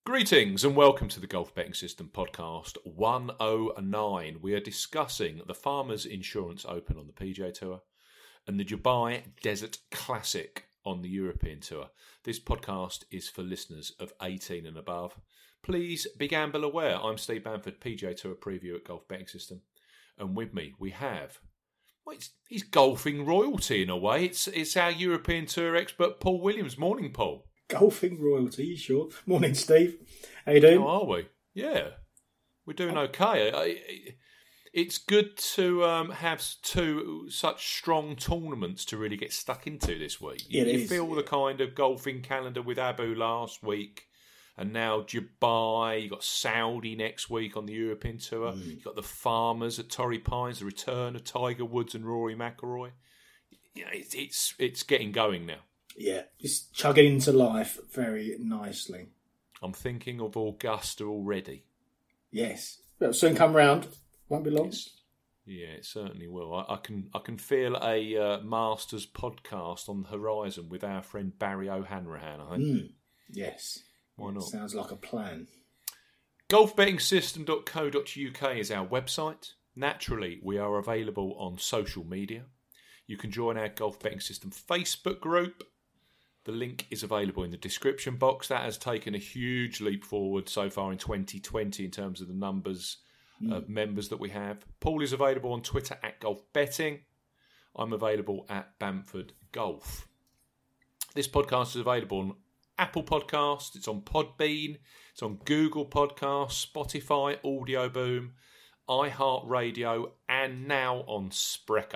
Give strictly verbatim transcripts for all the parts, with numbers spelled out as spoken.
Greetings and welcome to the Golf Betting System podcast one oh nine. We are discussing the Farmers Insurance Open on the P G A Tour and the Dubai Desert Classic on the European Tour. This podcast is for listeners of eighteen and above. Please be gamble aware. I'm Steve Bamford, P G A Tour preview at Golf Betting System. And with me we have, well, it's, he's golfing royalty in a way. It's, it's our European Tour expert Paul Williams. Morning, Paul. Golfing royalty, you sure? Morning, Steve. How you doing? How are we? Yeah, we're doing okay. It's good to um, have two such strong tournaments to really get stuck into this week. Yeah, you it you is. feel the kind of golfing calendar with Abu last week, and now Dubai. You got Saudi next week on the European Tour. Mm. You got the Farmers at Torrey Pines, the return of Tiger Woods and Rory McIlroy. Yeah, it's it's it's getting going now. Yeah, it's chugging into life very nicely. I'm thinking of Augusta already. Yes. It'll soon come round. Won't be long. It's, yeah, it certainly will. I, I can I can feel a uh, Masters podcast on the horizon with our friend Barry O'Hanrahan, I think. Mm. Yes. Why not? Sounds like a plan. golf betting system dot co dot uk is our website. Naturally, we are available on social media. You can join our Golf Betting System Facebook group. The link is available in the description box. That has taken a huge leap forward so far in twenty twenty in terms of the numbers mm. of members that we have. Paul is available on Twitter at Golf Betting. I'm available at Bamford Golf. This podcast is available on Apple Podcasts. It's on Podbean. It's on Google Podcasts, Spotify, Audio Boom, iHeartRadio, and now on Spreaker.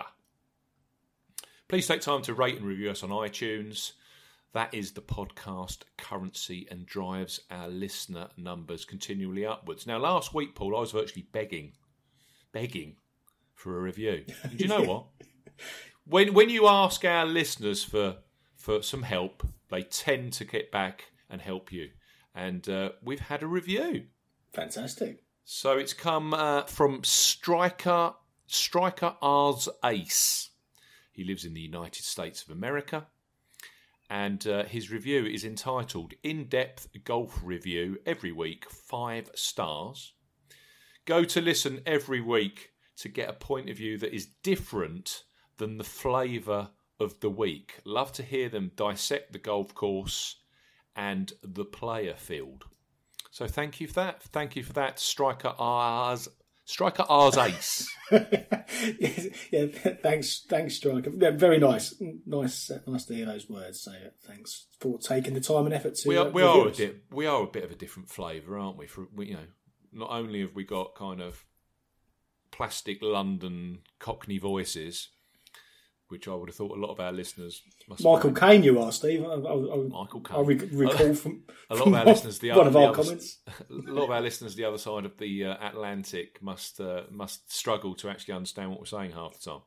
Please take time to rate and review us on iTunes. That is the podcast currency and drives our listener numbers continually upwards. Now, last week, Paul, I was virtually begging, begging for a review. And do you know what? When when you ask our listeners for for some help, they tend to get back and help you. And uh, we've had a review. Fantastic. So it's come uh, from Striker Striker R's Ace. He lives in the United States of America. And uh, his review is entitled In-Depth Golf Review Every Week, five stars. Go to listen every week to get a point of view that is different than the flavour of the week. Love to hear them dissect the golf course and the player field. So thank you for that. Thank you for that, Striker R's Striker R's Ace. yes, yeah, thanks, thanks, Striker. Yeah, very nice, nice, uh, nice to hear those words. So uh, thanks for taking the time and effort to. We are, uh, we are a us. bit, we are a bit of a different flavour, aren't we? For we, you know, not only have we got kind of plastic London Cockney voices, which I would have thought a lot of our listeners must. Michael Caine, you are, Steve. I, I, I, Michael Caine. I rec- recall from a lot of our listeners. The one other, of our the other, comments. A lot of our listeners, the other side of the uh, Atlantic, must uh, must struggle to actually understand what we're saying half the time.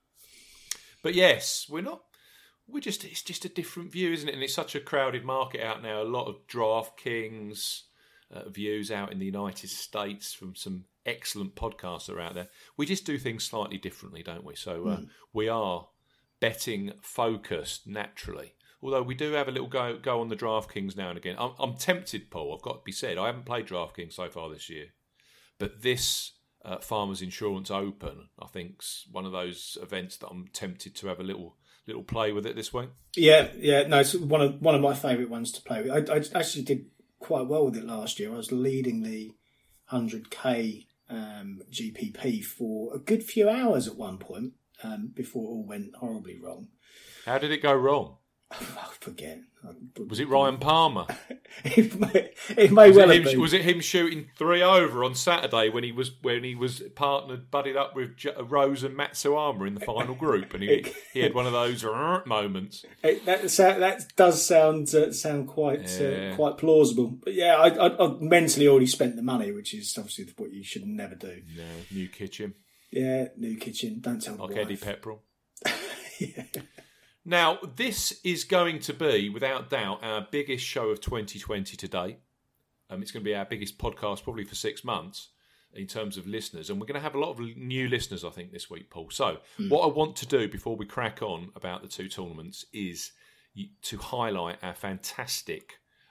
But yes, we're not. We're just. It's just a different view, isn't it? And it's such a crowded market out now. A lot of DraftKings uh, views out in the United States from some excellent podcasts that are out there. We just do things slightly differently, don't we? So uh, mm. we are betting focused naturally. Although we do have a little go go on the DraftKings now and again. I'm, I'm tempted, Paul, I've got to be said. I haven't played DraftKings so far this year. But this uh, Farmers Insurance Open, I think, is one of those events that I'm tempted to have a little little play with it this week. Yeah, yeah. No, it's one of one of my favourite ones to play with. I, I actually did quite well with it last year. I was leading the one hundred k um, G P P for a good few hours at one point um, before it all went horribly wrong. How did it go wrong? I forget. Was it Ryan Palmer? it may, it may was well it have him, been. Was it him shooting three over on Saturday when he was when he was partnered, buddied up with J- Rose and Matsuyama in the final group, and he he had one of those moments. It, that that does sound uh, sound quite Yeah. uh, quite plausible. But yeah, I, I, I mentally already spent the money, which is obviously what you should never do. No, new kitchen. Yeah, new kitchen. Don't tell Like the Eddie wife. Pepperell. yeah. Now, this is going to be, without doubt, our biggest show of twenty twenty today. Um, it's going to be our biggest podcast probably for six months in terms of listeners. And we're going to have a lot of new listeners, I think, this week, Paul. So mm. what I want to do before we crack on about the two tournaments is to highlight our fantastic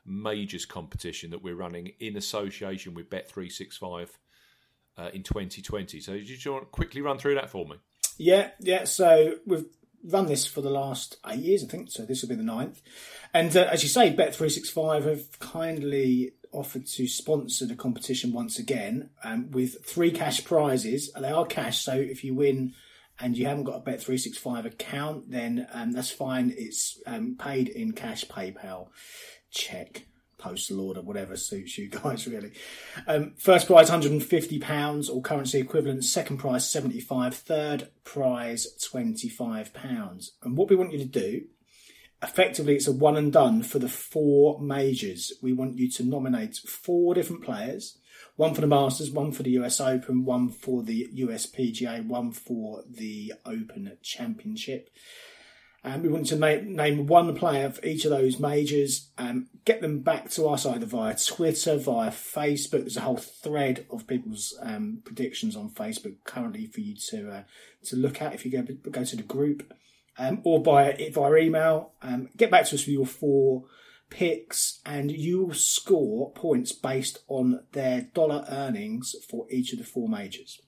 Majors competition that we're running in association with Bet three sixty-five uh, in twenty twenty. So, did you want to quickly run through that for me? Yeah, yeah. So we've run this for the last eight years, I think. So this will be the ninth. And uh, as you say, Bet three sixty-five have kindly offered to sponsor the competition once again um, with three cash prizes. They are cash, so if you win and you haven't got a Bet three sixty-five account, then um, that's fine. It's um, paid in cash, PayPal, check, postal order, whatever suits you guys, really. Um, first prize, one hundred fifty pounds, or currency equivalent. Second prize, seventy-five. Third prize, twenty-five pounds. And what we want you to do, effectively, it's a one and done for the four majors. We want you to nominate four different players. One for the Masters, one for the U S Open, one for the U S P G A, one for the Open Championship. And we want to name, name one player for each of those majors and get them back to us either via Twitter, via Facebook. There's a whole thread of people's um, predictions on Facebook currently for you to uh, to look at if you go, go to the group. Um, or via, via email. Um, get back to us with your four picks and you will score points based on their dollar earnings for each of the four majors.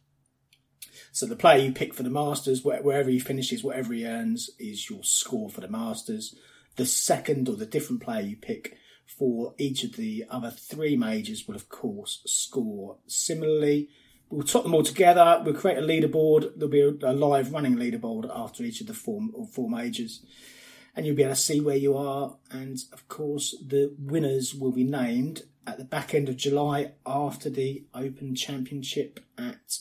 So the player you pick for the Masters, wherever he finishes, whatever he earns, is your score for the Masters. The second or the different player you pick for each of the other three majors will, of course, score similarly. We'll top them all together. We'll create a leaderboard. There'll be a, a live running leaderboard after each of the four, or four majors. And you'll be able to see where you are. And, of course, the winners will be named at the back end of July after the Open Championship at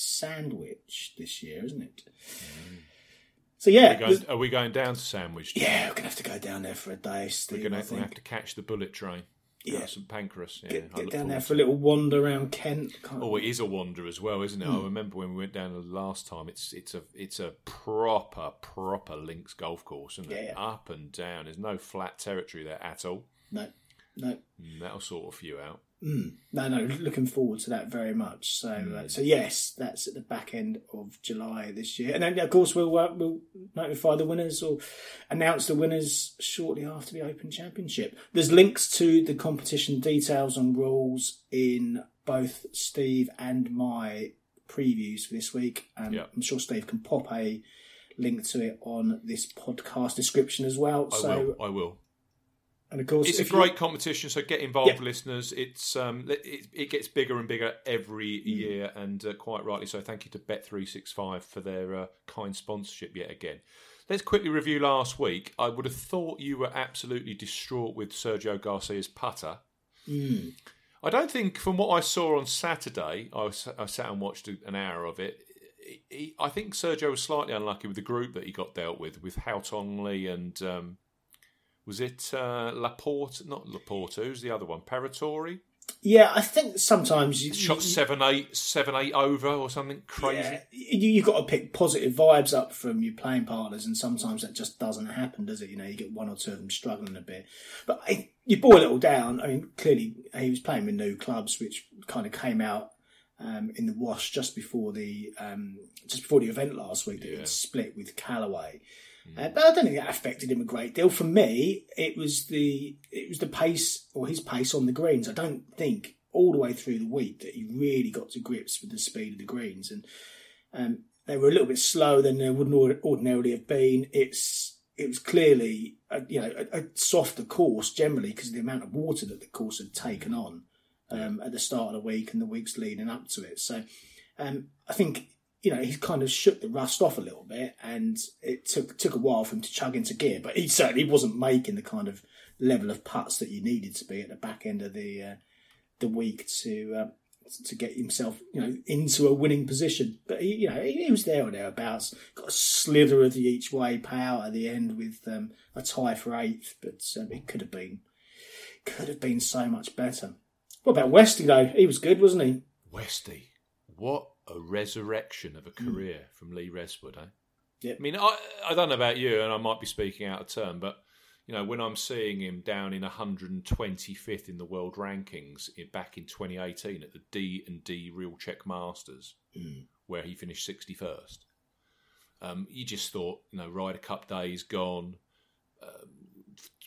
Sandwich this year, isn't it? Mm. So, yeah. Are we, going, are we going down to Sandwich? Yeah, we're going to have to go down there for a day, Steve. We're going to have to catch the bullet train. Yeah, St Pancras. Yeah, get, get down there for a little wander around Kent. Can't oh, it is a wander as well, isn't it? Mm. I remember when we went down the last time. It's it's a it's a proper proper links golf course, isn't it? Yeah, yeah. Up and down. There's no flat territory there at all. No, no. That'll sort a few out. Mm. No, no. Looking forward to that very much. So, mm. uh, so yes, that's at the back end of July this year, and then of course we'll uh, we'll notify the winners or announce the winners shortly after the Open Championship. There's links to the competition details and rules in both Steve and my previews for this week, and yep. I'm sure Steve can pop a link to it on this podcast description as well. I so will. I will. And of course, it's a great you... competition, so get involved, yeah. listeners. It's um, it, it gets bigger and bigger every mm. year, and uh, quite rightly so. Thank you to Bet three sixty-five for their uh, kind sponsorship yet again. Let's quickly review last week. I would have thought you were absolutely distraught with Sergio Garcia's putter. Mm. I don't think, from what I saw on Saturday, I, was, I sat and watched an hour of it. He, he, I think Sergio was slightly unlucky with the group that he got dealt with, with Hautong Lee and... Um, Was it uh, Laporte? Not Laporte. Who's the other one? Paratori? Yeah, I think sometimes you shot seven eight, seven eight over or something crazy. Yeah, you, you've got to pick positive vibes up from your playing partners, and sometimes that just doesn't happen, does it? You know, you get one or two of them struggling a bit, but I, you boil it all down. I mean, clearly he was playing with new clubs, which kind of came out um, in the wash just before the um, just before the event last week that yeah. it split with Callaway. Uh, but I don't think that affected him a great deal. For me, it was the it was the pace or his pace on the greens. I don't think all the way through the week that he really got to grips with the speed of the greens, and um, they were a little bit slower than they would ordinarily have been. It's it was clearly a, you know a, a softer course generally because of the amount of water that the course had taken on um, at the start of the week and the weeks leading up to it. So um, I think. You know, he kind of shook the rust off a little bit, and it took took a while for him to chug into gear. But he certainly wasn't making the kind of level of putts that you needed to be at the back end of the uh, the week to uh, to get himself, you know, into a winning position. But he, you know, he, he was there or thereabouts. Got a slither of the each way payout at the end with um, a tie for eighth, but um, it could have been could have been so much better. What about Westy though? He was good, wasn't he? Westy, what a resurrection of a career mm. from Lee Reswood, eh? Yeah. I mean, I, I don't know about you, and I might be speaking out of turn, but you know, when I'm seeing him down in one hundred twenty-fifth in the world rankings in, back in twenty eighteen at the D and D Real Czech Masters, mm. where he finished sixty-first, um, you just thought, you know, Ryder Cup days gone. Um,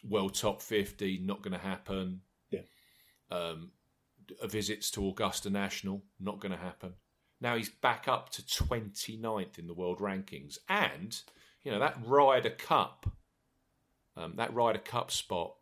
World Top fifty, not going to happen. Yeah. Um, visits to Augusta National, not going to happen. Now he's back up to twenty-ninth in the world rankings. And, you know, that Ryder Cup, um, that Ryder Cup spot,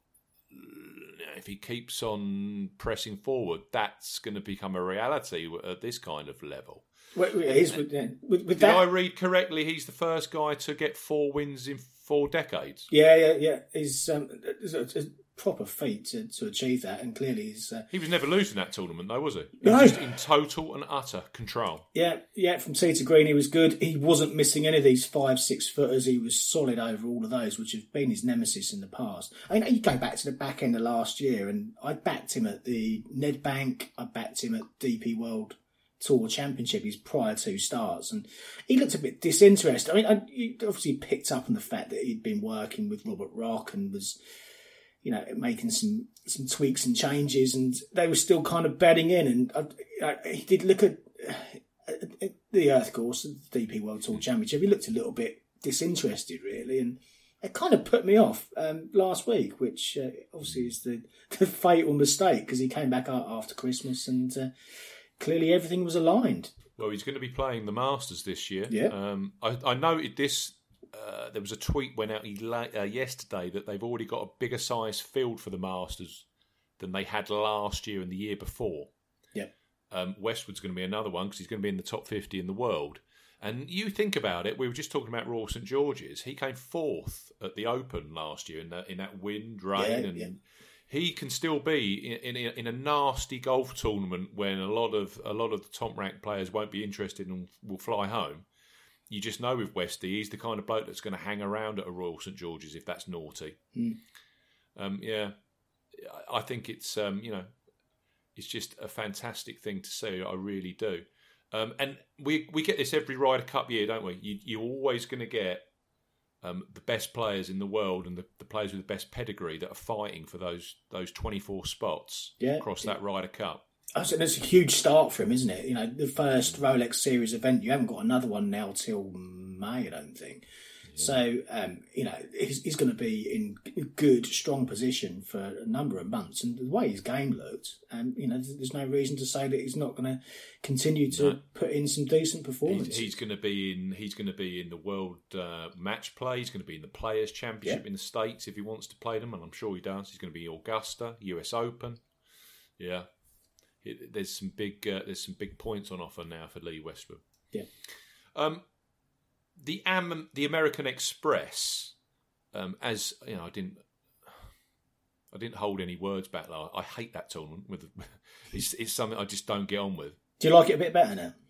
if he keeps on pressing forward, that's going to become a reality at this kind of level. Wait, wait, he's, with, yeah, with, with Did that, I read correctly? He's the first guy to get four wins in four decades. Yeah, yeah, yeah. He's um, it's a, it's a proper feat to, to achieve that, and clearly he's. Uh, He was never losing that tournament, though, was he? He No. was just in total and utter control. Yeah, yeah. From tee to green, he was good. He wasn't missing any of these five, six footers. He was solid over all of those, which have been his nemesis in the past. I mean, you go back to the back end of last year, and I backed him at the Nedbank. I backed him at D P World Tour Championship, his prior two starts, and he looked a bit disinterested. I mean, I, he obviously picked up on the fact that he'd been working with Robert Rock and was, you know, making some some tweaks and changes, and they were still kind of bedding in. And I, I, he did look at, at, at the Earth course, the D P World Tour Championship. He looked a little bit disinterested, really, and it kind of put me off um, last week, which uh, obviously is the, the fatal mistake, because he came back out after Christmas and uh, clearly everything was aligned. Well, he's going to be playing the Masters this year. Yeah. Um, I, I noted this. Uh, there was a tweet went out uh, yesterday that they've already got a bigger size field for the Masters than they had last year and the year before. Yeah. Um, Westwood's going to be another one because he's going to be in the top fifty in the world. And you think about it, we were just talking about Royal St George's. He came fourth at the Open last year in that, in that wind, rain, Yeah, and yeah. he can still be in, in, a, in a nasty golf tournament when a lot of a lot of the top ranked players won't be interested and will fly home. You just know with Westy, he's the kind of bloke that's going to hang around at a Royal St George's if that's naughty. Mm. Um, yeah, I think it's um, you know, it's just a fantastic thing to see. I really do. Um, and we we get this every Ryder Cup year, don't we? You, you're always going to get um, the best players in the world and the, the players with the best pedigree that are fighting for those those twenty-four spots Yeah, across yeah. that Ryder Cup. I said that's a huge start for him, isn't it? You know, the first Rolex Series event, you haven't got another one now till May, I don't think. Yeah. So, um, you know, he's, he's going to be in good, strong position for a number of months. And the way his game looked, um, you know, there's no reason to say that he's not going to continue to No. put in some decent performances. He's, he's going to be in. He's going to be in the World uh, Match Play. He's going to be in the Players Championship Yeah. in the States if he wants to play them, and I'm sure he does. He's going to be Augusta, U S Open. Yeah. It, there's some big uh, there's some big points on offer now for Lee Westwood. Yeah. Um, the Am the American Express, um, as you know, I didn't I didn't hold any words back. Like, I hate that tournament. With it's, it's something I just don't get on with. Do you like it a bit better now?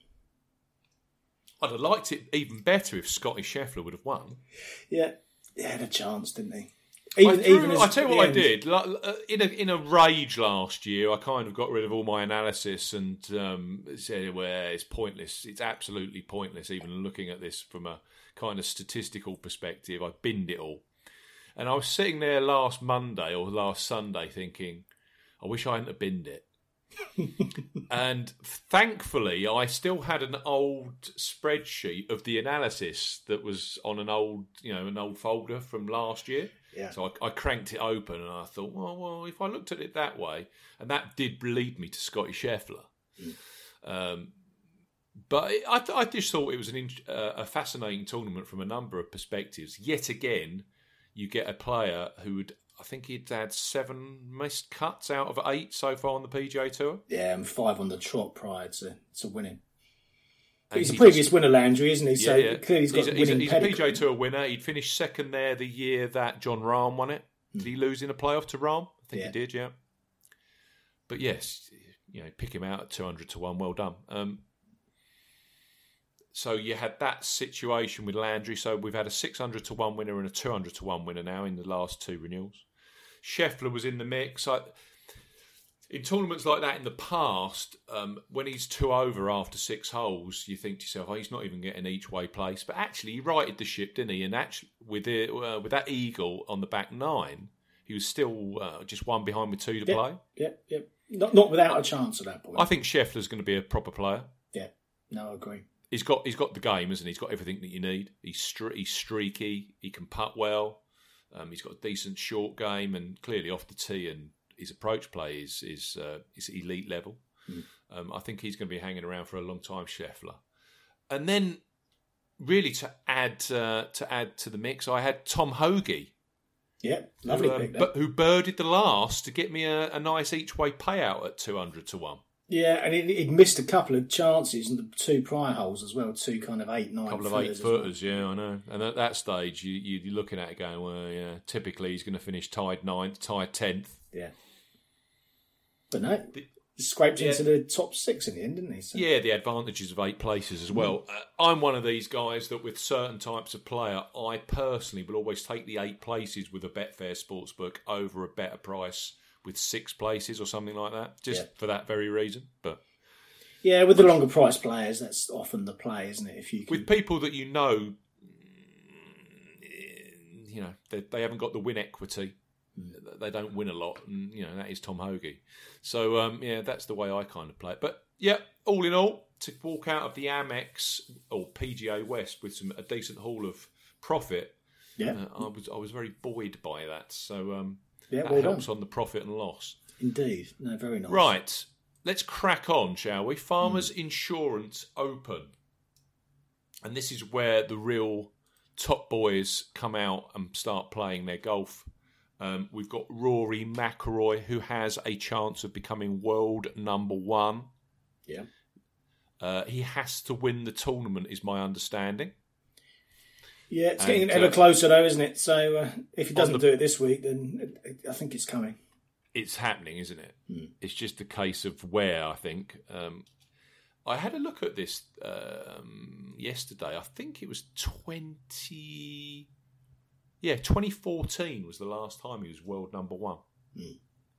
I'd have liked it even better if Scotty Scheffler would have won. Yeah, he had a chance, didn't he? I, threw, as- I tell you at what I the end- did. Like, uh, In a in a rage last year, I kind of got rid of all my analysis and um, said, "Well, it's pointless. It's absolutely pointless." Even looking at this from a kind of statistical perspective, I binned it all. And I was sitting there last Monday or last Sunday, thinking, "I wish I hadn't have binned it." And thankfully, I still had an old spreadsheet of the analysis that was on an old, you know, an old folder from last year. Yeah. So I, I cranked it open and I thought, well, well, if I looked at it that way, and that did lead me to Scotty Scheffler. Mm. Um, but it, I, th- I just thought it was an in- uh, a fascinating tournament from a number of perspectives. Yet again, you get a player who would, I think he'd had seven missed cuts out of eight so far on the P G A Tour. Yeah, and five on the trot prior to, to winning. And He's a he previous just- winner, Landry, isn't he? So yeah, yeah. clearly he's got he's, a, a he's, a, winning he's a P pedigree. G A Tour winner. He'd finished second there the year that John Rahm won it. Did he lose in a playoff to Rahm? I think Yeah. he did, yeah. But yes, you know, pick him out at two hundred to one. Well done. Um, so you had that situation with Landry. So we've had a six hundred to one winner and a two hundred to one winner now in the last two renewals. Scheffler was in the mix. I, in tournaments like that in the past, um, when he's two over after six holes, you think to yourself, "Oh, he's not even getting each way place." But actually, he righted the ship, didn't he? And actually, with it, uh, with that eagle on the back nine, he was still uh, just one behind with two to Yep, play. Yep, yep. Not, not without a chance at that point. I think Scheffler's going to be a proper player. Yeah, no, I agree. He's got he's got the game, isn't he? He's got everything that you need. He's stre- he's streaky. He can putt well. Um, he's got a decent short game, and clearly off the tee and his approach play is is, uh, is elite level. Mm. Um, I think he's going to be hanging around for a long time, Scheffler. And then, really, to add uh, to add to the mix, I had Tom Hoge. Yeah, lovely who, um, pick. But who birdied the last to get me a, a nice each way payout at two hundred to one. Yeah, and it, it missed a couple of chances in the two prior holes as well. Two kind of eight, nine. A couple of eight footers, well. yeah, I know. And at that stage, you, you, you're looking at it going, well, yeah, typically he's going to finish tied ninth, tied tenth. Yeah, but no. The, Scraped yeah. into the top six in the end, didn't he? So. Yeah, the advantages of eight places as well. Mm. Uh, I'm one of these guys that with certain types of player, I personally will always take the eight places with a Betfair Sportsbook over a better price with six places or something like that, just yeah. for that very reason. But yeah, with the longer price players, that's often the play, isn't it? If you can... with people that you know, you know, they, they haven't got the win equity. They don't win a lot, and you know that is Tom Hoge. So um, yeah, that's the way I kind of play it. But yeah, all in all, to walk out of the Amex or P G A West with some a decent haul of profit, yeah, uh, I was I was very buoyed by that. So um, yeah, that well helps done. on the profit and loss. Indeed, no, very nice. Right, let's crack on, shall we? Farmers mm. Insurance Open, and this is where the real top boys come out and start playing their golf. Um, we've got Rory McIlroy, who has a chance of becoming world number one. Yeah. Uh, he has to win the tournament, is my understanding. Yeah, it's getting and, ever uh, closer, though, isn't it? So uh, if he doesn't the, do it this week, then it, it, I think it's coming. It's happening, isn't it? Hmm. It's just a case of where, I think. Um, I had a look at this um, yesterday. I think it was twenty... Yeah, twenty fourteen was the last time he was world number one. Mm.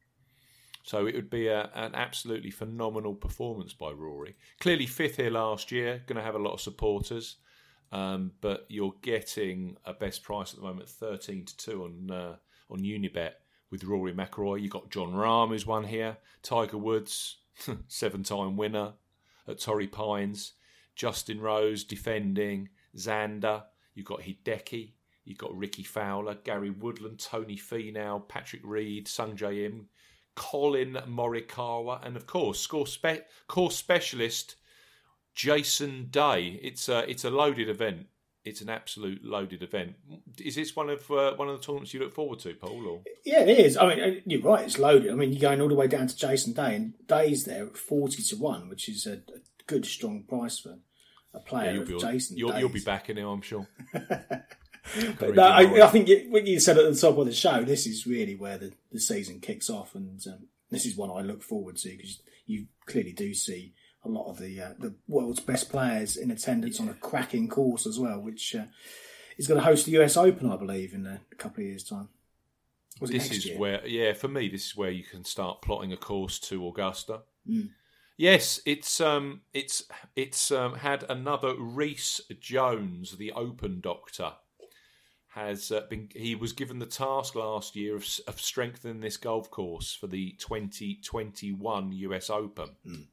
So it would be a, an absolutely phenomenal performance by Rory. Clearly fifth here last year, going to have a lot of supporters. Um, but you're getting a best price at the moment, thirteen to two on uh, on Unibet with Rory McIlroy. You've got John Rahm, who's won here. Tiger Woods, seven-time winner at Torrey Pines. Justin Rose defending. Xander. You've got Hideki. You've got Ricky Fowler, Gary Woodland, Tony Finau, Patrick Reed, Sungjae Im, Colin Morikawa, and of course, score spe- course specialist Jason Day. It's a it's a loaded event. It's an absolute loaded event. Is this one of uh, one of the tournaments you look forward to, Paul? Or? Yeah, it is. I mean, you're right. It's loaded. I mean, you're going all the way down to Jason Day, and Day's there at forty to one, which is a, a good, strong price for a player yeah, you'll of be, Jason. You'll, Day's. you'll be back in him, I'm sure. But no, I, I think you, when you said at the top of the show, this is really where the, the season kicks off, and um, this is one I look forward to because you clearly do see a lot of the uh, the world's best players in attendance yeah. on a cracking course as well, which uh, is going to host the U S Open, I believe, in a couple of years' time. Was it this next is year? where, yeah, for me, this is where you can start plotting a course to Augusta. Mm. Yes, it's um, it's it's um, had another Reece Jones, the Open Doctor. Has uh, been? He was given the task last year of, of strengthening this golf course for the twenty twenty-one U S Open, mm.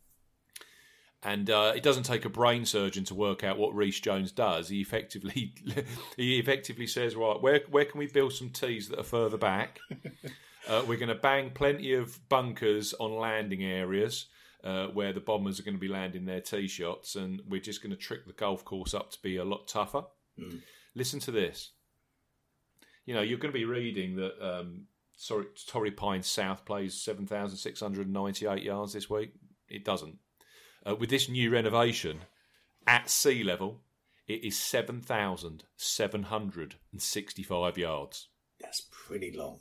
and uh, it doesn't take a brain surgeon to work out what Reece Jones does. He effectively he effectively says, right, where where can we build some tees that are further back? uh, we're going to bang plenty of bunkers on landing areas uh, where the bombers are going to be landing their tee shots, and we're just going to trick the golf course up to be a lot tougher. Mm. Listen to this. You know, you're going to be reading that um, sorry, Torrey Pines South plays seven thousand six hundred ninety-eight yards this week. It doesn't. Uh, with this new renovation, at sea level, it is seven thousand seven hundred sixty-five yards. That's pretty long.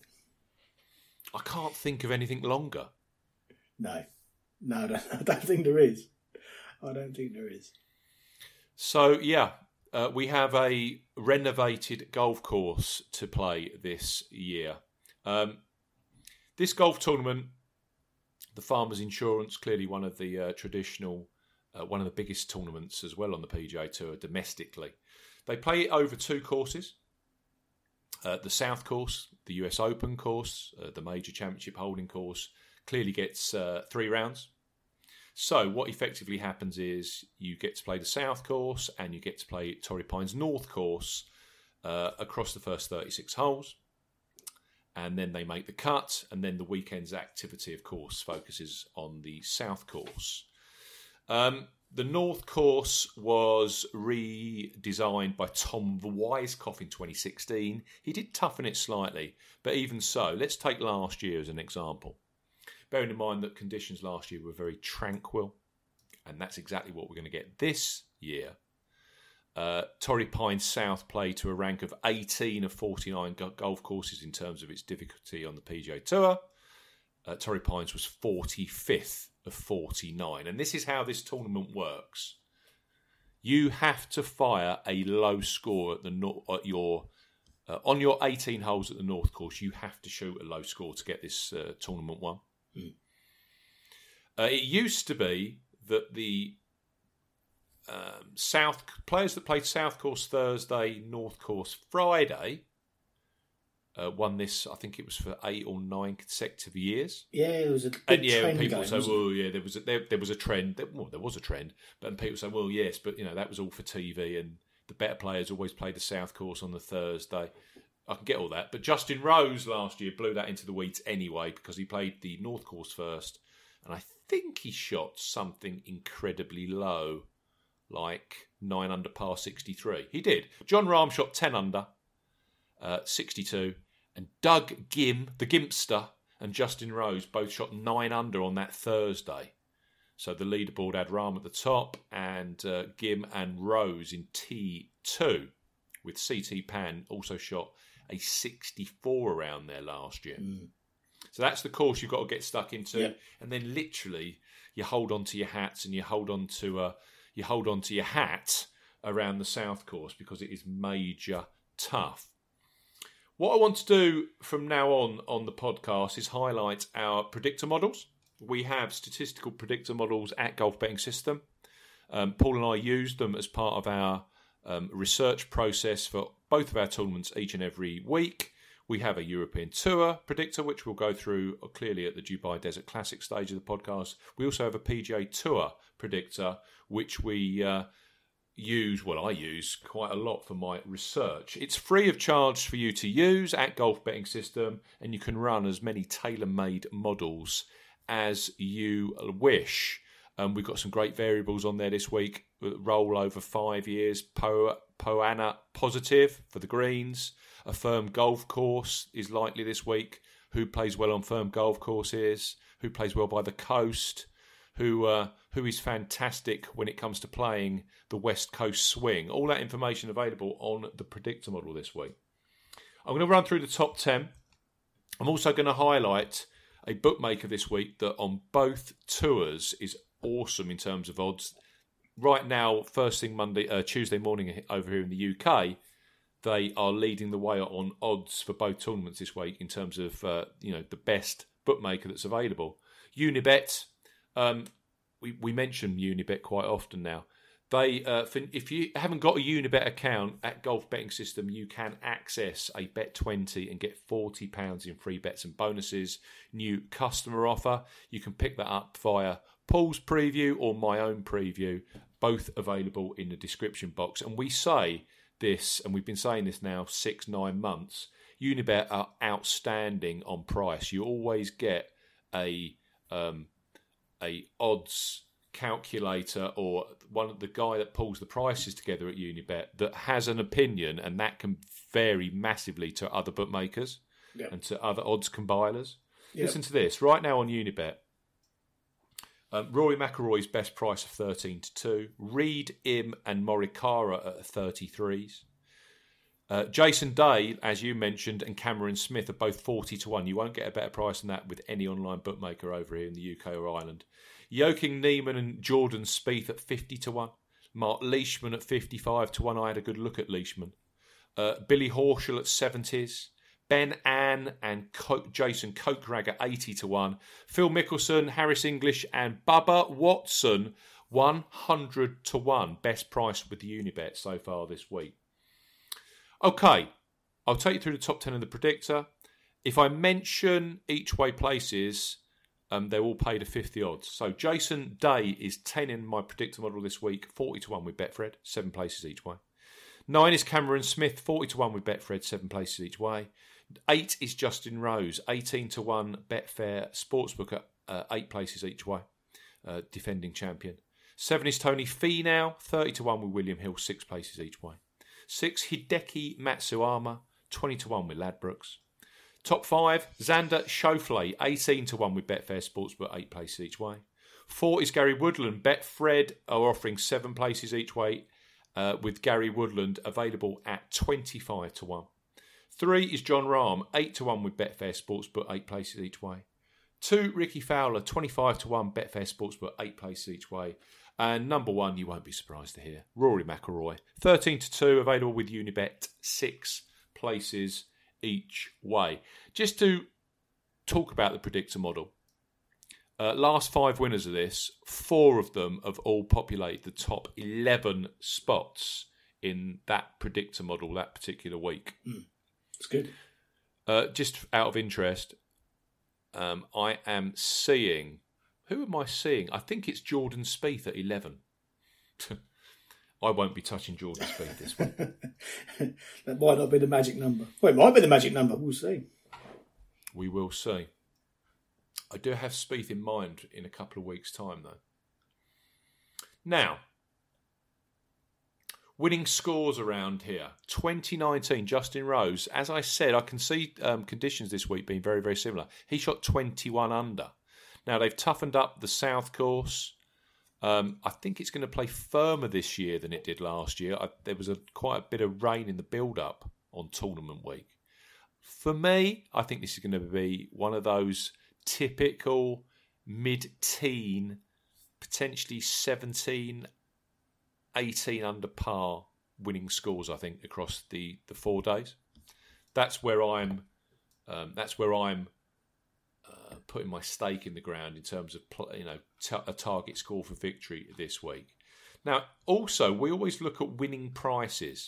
I can't think of anything longer. No. No, I don't, I don't think there is. I don't think there is. So, yeah. Uh, we have a renovated golf course to play this year. Um, this golf tournament, the Farmers Insurance, clearly one of the uh, traditional, uh, one of the biggest tournaments as well on the P G A Tour domestically. They play it over two courses. Uh, the South course, the U S Open course, uh, the Major Championship holding course, clearly gets uh, three rounds. So what effectively happens is you get to play the South course and you get to play Torrey Pines North course uh, across the first thirty-six holes. and then they make the cut, and then the weekend's activity, of course, focuses on the South Course. Um, the North Course was redesigned by Tom Weiskopf in twenty sixteen. He did toughen it slightly, but even so, let's take last year as an example. Bearing in mind that conditions last year were very tranquil, and that's exactly what we're going to get this year. Uh, Torrey Pines South played to a rank of eighteen of forty-nine go- golf courses in terms of its difficulty on the P G A Tour. Uh, Torrey Pines was forty-fifth of forty-nine. And this is how this tournament works. You have to fire a low score at the no- at your uh, on your eighteen holes at the North Course. You have to shoot a low score to get this uh, tournament won. Mm. Uh, it used to be that the um, South players that played South Course Thursday, North Course Friday uh, won this. I think it was for eight or nine consecutive years. Yeah, it was a big and yeah, trend people going, say, wasn't well, yeah, there was a, there, there was a trend. Well, there was a trend, but and people say, well, yes, but you know that was all for T V, and the better players always played the South Course on the Thursday. I can get all that, but Justin Rose last year blew that into the weeds anyway because he played the North Course first, and I think he shot something incredibly low, like nine under par sixty-three. He did. John Rahm shot ten under, uh, sixty-two, and Doug Gim, the Gimpster, and Justin Rose both shot nine under on that Thursday. So the leaderboard had Rahm at the top and uh, Gim and Rose in T two, with C T Pan also shot a sixty-four around there last year. Mm. So that's the course you've got to get stuck into, yeah. And then literally you hold on to your hats and you hold on to uh, you hold on to your hat around the South Course because it is major tough. What I want to do from now on on the podcast is highlight our predictor models. We have statistical predictor models at Golf Betting System. Um, Paul and I used them as part of our um, research process for both of our tournaments each and every week. We have a European Tour predictor, which we'll go through clearly at the Dubai Desert Classic stage of the podcast. We also have a P G A Tour predictor, which we uh, use, well, I use quite a lot for my research. It's free of charge for you to use at Golf Betting System, and you can run as many tailor-made models as you wish. Um, we've got some great variables on there this week. Roll over five years, po, Poana positive for the greens. A firm golf course is likely this week. Who plays well on firm golf courses? Who plays well by the coast? Who uh, who is fantastic when it comes to playing the West Coast swing? All that information available on the predictor model this week. I'm going to run through the top ten. I'm also going to highlight a bookmaker this week that on both tours is awesome in terms of odds. Right now, first thing Monday, uh, Tuesday morning over here in the U K, they are leading the way on odds for both tournaments this week in terms of uh, you know the best bookmaker that's available. Unibet, um, we we mention Unibet quite often now. They, uh, if you haven't got a Unibet account at Golf Betting System, you can access a Bet twenty and get forty pounds in free bets and bonuses. New customer offer. You can pick that up via Paul's preview or my own preview, both available in the description box. And we say this, and we've been saying this now six, nine months, Unibet are outstanding on price. You always get a um, a odds calculator or one of the guy that pulls the prices together at Unibet that has an opinion, and that can vary massively to other bookmakers yeah. and to other odds compilers. Yeah. Listen to this. Right now on Unibet, um, Rory McIlroy's best price of thirteen to two. Reed, Im and Morikawa at thirty-threes. Uh, Jason Day, as you mentioned, and Cameron Smith are both forty to one. You won't get a better price than that with any online bookmaker over here in the U K or Ireland. Joaquin Niemann and Jordan Spieth at fifty to one. Mark Leishman at fifty-five to one. I had a good look at Leishman. Uh, Billy Horschel at seventies. Ben Ann and Co- Jason Kokrak at eighty to one. Phil Mickelson, Harris English and Bubba Watson one hundred to one. Best price with the Unibet so far this week. Okay, I'll take you through the top ten of the predictor. If I mention each way places, um, they're all paid a fifty odds. So Jason Day is ten in my predictor model this week, forty to one with Betfred, seven places each way. Nine is Cameron Smith, forty to one with Betfred, seven places each way. Eight is Justin Rose, eighteen to one Betfair Sportsbook at uh, eight places each way, uh, defending champion. Seven is Tony Finau, thirty to one with William Hill, six places each way. Six, Hideki Matsuyama, twenty to one with Ladbrokes. Top five, Xander Schauffele, eighteen to one with Betfair Sportsbook, eight places each way. Four is Gary Woodland. Betfred are offering seven places each way uh, with Gary Woodland available at twenty-five to one. Three is John Rahm, eight to one with Betfair Sportsbook, eight places each way. Two, Ricky Fowler, twenty-five to one Betfair Sportsbook, eight places each way. And number one, you won't be surprised to hear, Rory McIlroy, thirteen to two, available with Unibet, six places each way. Just to talk about the predictor model, uh, last five winners of this, four of them have all populated the top eleven spots in that predictor model that particular week. Mm. That's good. Uh, just out of interest, um, I am seeing... Who am I seeing? I think it's Jordan Spieth at eleven. I won't be touching Jordan Spieth this week. That might not be the magic number. Well, it might be the magic number. We'll see. We will see. I do have Spieth in mind in a couple of weeks' time, though. Now, winning scores around here. twenty nineteen, Justin Rose. As I said, I can see um, conditions this week being very, very similar. He shot twenty-one under. Now, they've toughened up the South course. Um, I think it's going to play firmer this year than it did last year. I, there was a quite a bit of rain in the build-up on tournament week. For me, I think this is going to be one of those typical mid-teen, potentially seventeen, eighteen under par winning scores, I think, across the, the four days. That's where I'm... Um, that's where I'm Uh, putting my stake in the ground in terms of, you know, t- a target score for victory this week. Now, also, we always look at winning prices,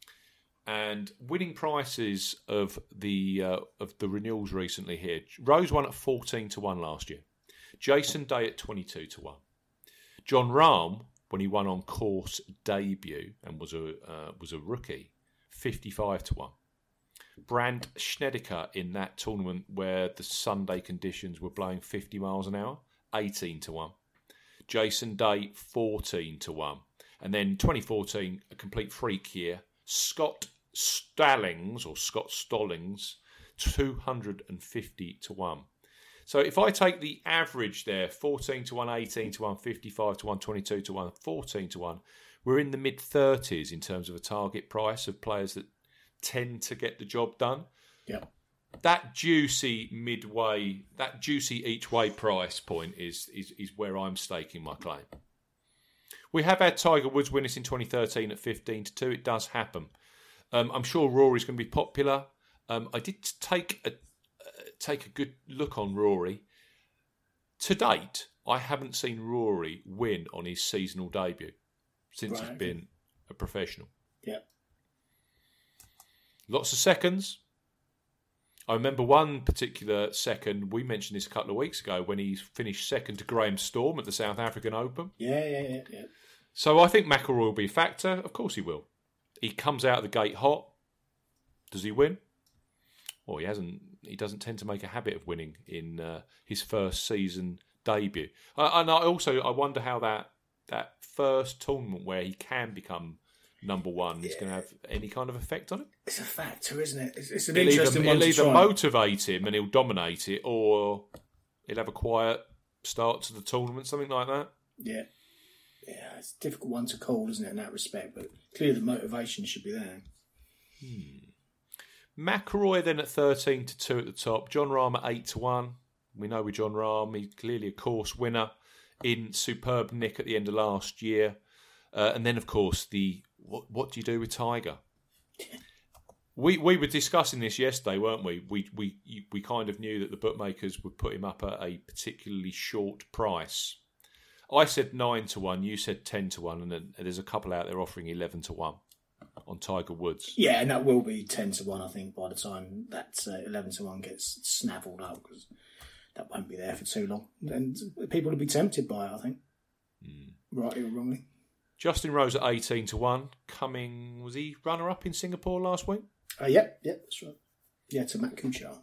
and winning prices of the uh, of the renewals recently here. Rose won at fourteen to one last year. Jason Day at twenty-two to one. John Rahm, when he won on course debut and was a uh, was a rookie, fifty-five to one. Brandt Snedeker in that tournament where the Sunday conditions were blowing fifty miles an hour, eighteen to one. Jason Day, fourteen to one. And then twenty fourteen, a complete freak year, Scott Stallings, or Scott Stallings, two hundred fifty to one. So if I take the average there, fourteen to one, eighteen to one, fifty-five to one, twenty-two to one, fourteen to one, we're in the mid-thirties in terms of a target price of players that tend to get the job done. Yeah. That juicy midway, that juicy each way price point is, is is where I'm staking my claim. We have had Tiger Woods win this in twenty thirteen at fifteen to two. It does happen. Um, I'm sure Rory's going to be popular. Um, I did take a uh, take a good look on Rory. To date, I haven't seen Rory win on his seasonal debut since right. he's been a professional. Yeah. Lots of seconds. I remember one particular second, we mentioned this a couple of weeks ago, when he finished second to Graham Storm at the South African Open. Yeah, yeah, yeah, yeah. So I think McIlroy will be a factor. Of course he will. He comes out of the gate hot. Does he win? Well, he hasn't. He doesn't tend to make a habit of winning in uh, his first season debut. Uh, and I also I wonder how that that first tournament where he can become number one is yeah. going to have any kind of effect on it. It's a factor, isn't it? It's, it's an it'll interesting either, one It'll to either try. motivate him and he'll dominate it, or he'll have a quiet start to the tournament, something like that. Yeah. Yeah, it's a difficult one to call, isn't it, in that respect? But clearly the motivation should be there. Hmm. McIlroy then at thirteen to two at the top. John Rahm at eight to one. We know with John Rahm, he's clearly a course winner in superb nick at the end of last year. Uh, and then, of course, the what, what do you do with Tiger? we we were discussing this yesterday, weren't we? We we we kind of knew that the bookmakers would put him up at a particularly short price. I said nine to one. You said ten to one, and then there's a couple out there offering eleven to one on Tiger Woods. Yeah, and that will be ten to one, I think, by the time that uh, eleven to one gets snavelled up, because that won't be there for too long, and people will be tempted by it, I think, mm. rightly or wrongly. Justin Rose at eighteen to one, coming, was he runner-up in Singapore last week? Uh, yeah, yeah, that's right. Yeah, to Matt Kuchar.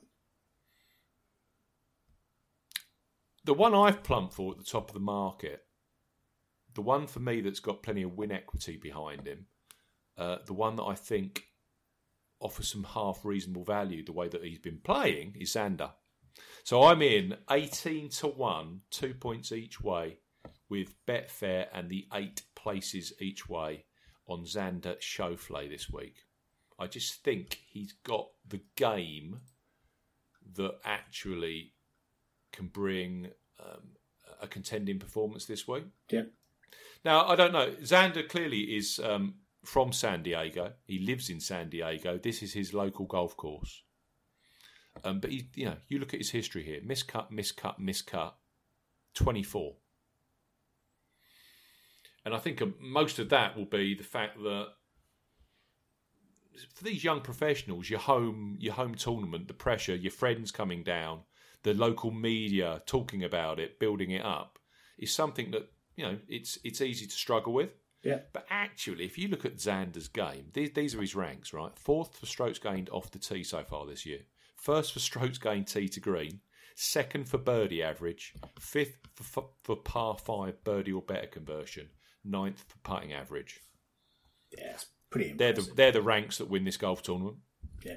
The one I've plumped for at the top of the market, the one for me that's got plenty of win equity behind him, uh, the one that I think offers some half reasonable value the way that he's been playing is Xander. So I'm in eighteen to one, two points each way, with Betfair and the eight places each way on Xander Schauffele this week. I just think he's got the game that actually can bring um, a contending performance this week. Yeah. Now, I don't know. Xander clearly is um, from San Diego. He lives in San Diego. This is his local golf course. Um, but, he, you know, you look at his history here. Miscut, miscut, miscut. twenty-four. And I think most of that will be the fact that for these young professionals, your home, your home tournament, the pressure, your friends coming down, the local media talking about it, building it up, is something that, you know, it's it's easy to struggle with. Yeah. But actually, if you look at Xander's game, these, these are his ranks, right? Fourth for strokes gained off the tee so far this year. First for strokes gained tee to green. Second for birdie average. Fifth for, for par five birdie or better conversion. Ninth for putting average. Yeah, it's pretty They're impressive. the, they're the ranks that win this golf tournament. Yeah.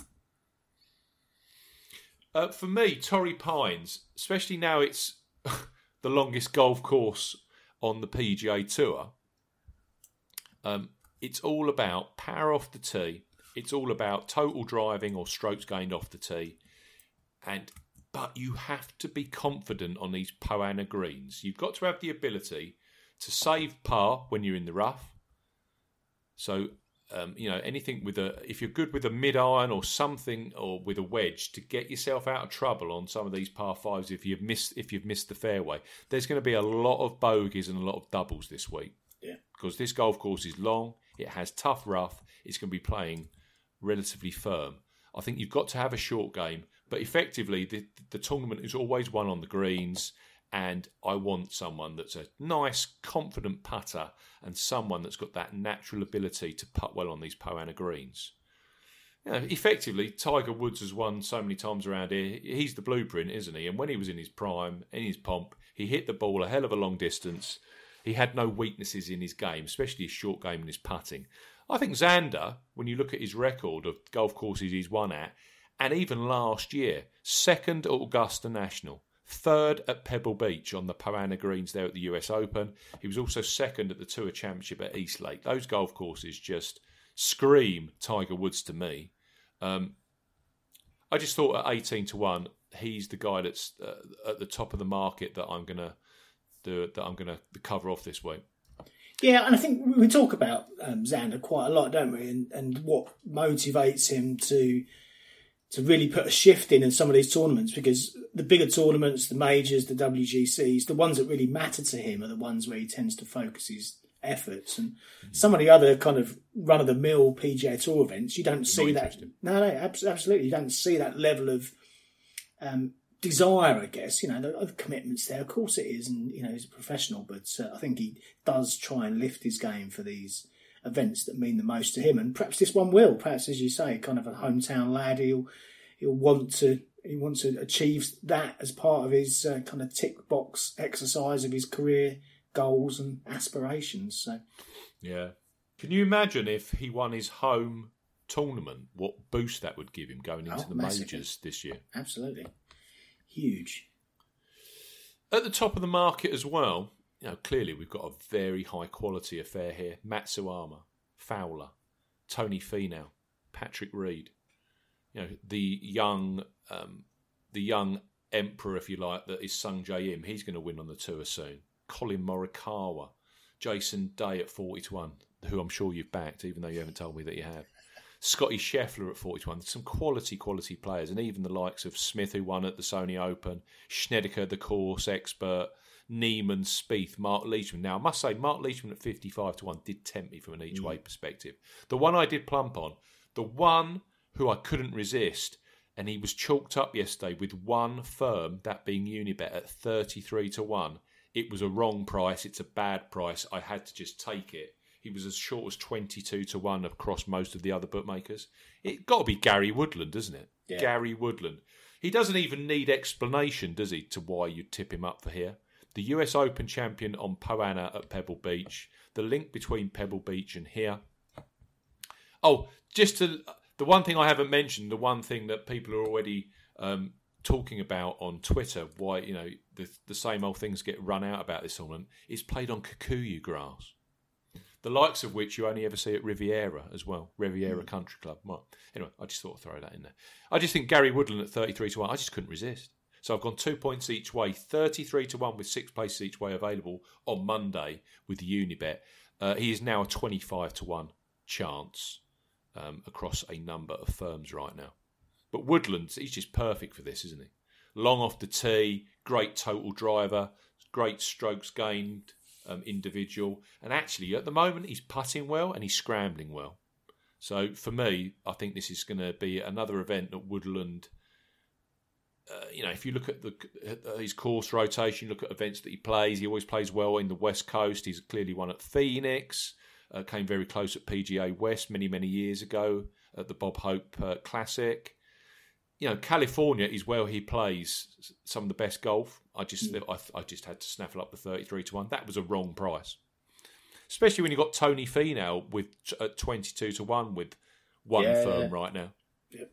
Uh, for me, Torrey Pines, especially now it's the longest golf course on the P G A Tour, um, it's all about power off the tee. It's all about total driving or strokes gained off the tee. And but you have to be confident on these Poa annua greens. You've got to have the ability to save par when you're in the rough. So, um, you know, anything with a, if you're good with a mid iron or something, or with a wedge, to get yourself out of trouble on some of these par fives, if you've missed, if you've missed the fairway, there's going to be a lot of bogeys and a lot of doubles this week. Yeah. Because this golf course is long, it has tough rough, it's going to be playing relatively firm. I think you've got to have a short game, but effectively the, the tournament is always won on the greens. And I want someone that's a nice, confident putter and someone that's got that natural ability to putt well on these Poa annua greens. You know, effectively, Tiger Woods has won so many times around here. He's the blueprint, isn't he? And when he was in his prime, in his pomp, he hit the ball a hell of a long distance. He had no weaknesses in his game, especially his short game and his putting. I think Xander, when you look at his record of golf courses he's won at, and even last year, second at Augusta National, third at Pebble Beach on the Poa annua greens there at the U S Open. He was also second at the Tour Championship at East Lake. Those golf courses just scream Tiger Woods to me. Um, I just thought at eighteen to one, he's the guy that's uh, at the top of the market that I'm gonna do, that I'm gonna cover off this week. Yeah, and I think we talk about um, Xander quite a lot, don't we? And, and what motivates him to to really put a shift in in some of these tournaments, because the bigger tournaments, the majors, the W G Cs, the ones that really matter to him are the ones where he tends to focus his efforts. And some of the other kind of run-of-the-mill P G A Tour events, you don't see that. No, no, absolutely. You don't see that level of um, desire, I guess. You know, the other commitments there, of course it is, and, you know, he's a professional, but uh, I think he does try and lift his game for these events that mean the most to him, and perhaps this one will. Perhaps, as you say, kind of a hometown lad. He'll he'll want to he wants to achieve that as part of his uh, kind of tick box exercise of his career goals and aspirations. So, yeah, can you imagine if he won his home tournament? What boost that would give him going into oh, the massively. majors this year? Absolutely, huge. At the top of the market as well. You know, clearly we've got a very high quality affair here. Matsuyama, Fowler, Tony Finau, Patrick Reed. You know, the young, um, the young emperor, if you like, that is Sung Jae Im. He's going to win on the tour soon. Colin Morikawa, Jason Day at forty to one, who I'm sure you've backed, even though you haven't told me that you have. Scotty Scheffler at forty to one. Some quality, quality players, and even the likes of Smith, who won at the Sony Open, Schnedeker, the course expert. Neiman, Spieth, Mark Leishman. Now, I must say, Mark Leishman at fifty-five to one did tempt me from an each-way mm. perspective. The one I did plump on, the one who I couldn't resist, and he was chalked up yesterday with one firm, that being Unibet, at thirty-three to one. It was a wrong price. It's a bad price. I had to just take it. He was as short as twenty-two to one across most of the other bookmakers. It's got to be Gary Woodland, doesn't it? Yeah. Gary Woodland. He doesn't even need explanation, does he, to why you tip him up for here. The U S Open champion on Poana at Pebble Beach. The link between Pebble Beach and here. Oh, just to, the one thing I haven't mentioned, the one thing that people are already um, talking about on Twitter, why, you know, the, the same old things get run out about this tournament, is played on Kikuyu grass. The likes of which you only ever see at Riviera as well, Riviera mm. Country Club. Well, anyway, I just thought I'd throw that in there. I just think Gary Woodland at thirty-three to one, I just couldn't resist. So I've gone two points each way, thirty-three to one with six places each way available on Monday with the Unibet. Uh, he is now a twenty-five to one chance um, across a number of firms right now. But Woodland, he's just perfect for this, isn't he? Long off the tee, great total driver, great strokes gained um, individual. And actually, at the moment, he's putting well and he's scrambling well. So for me, I think this is going to be another event that Woodland... Uh, you know, if you look at the at his course rotation, look at events that he plays, he always plays well in the West Coast. He's clearly won at Phoenix, uh, came very close at P G A West many, many years ago at the Bob Hope uh, Classic. You know, California is where he plays some of the best golf. I just mm. I, I just had to snaffle up the thirty-three to one. That was a wrong price. Especially when you got Tony Finau with at twenty-two to one with one yeah. firm right now. Yep.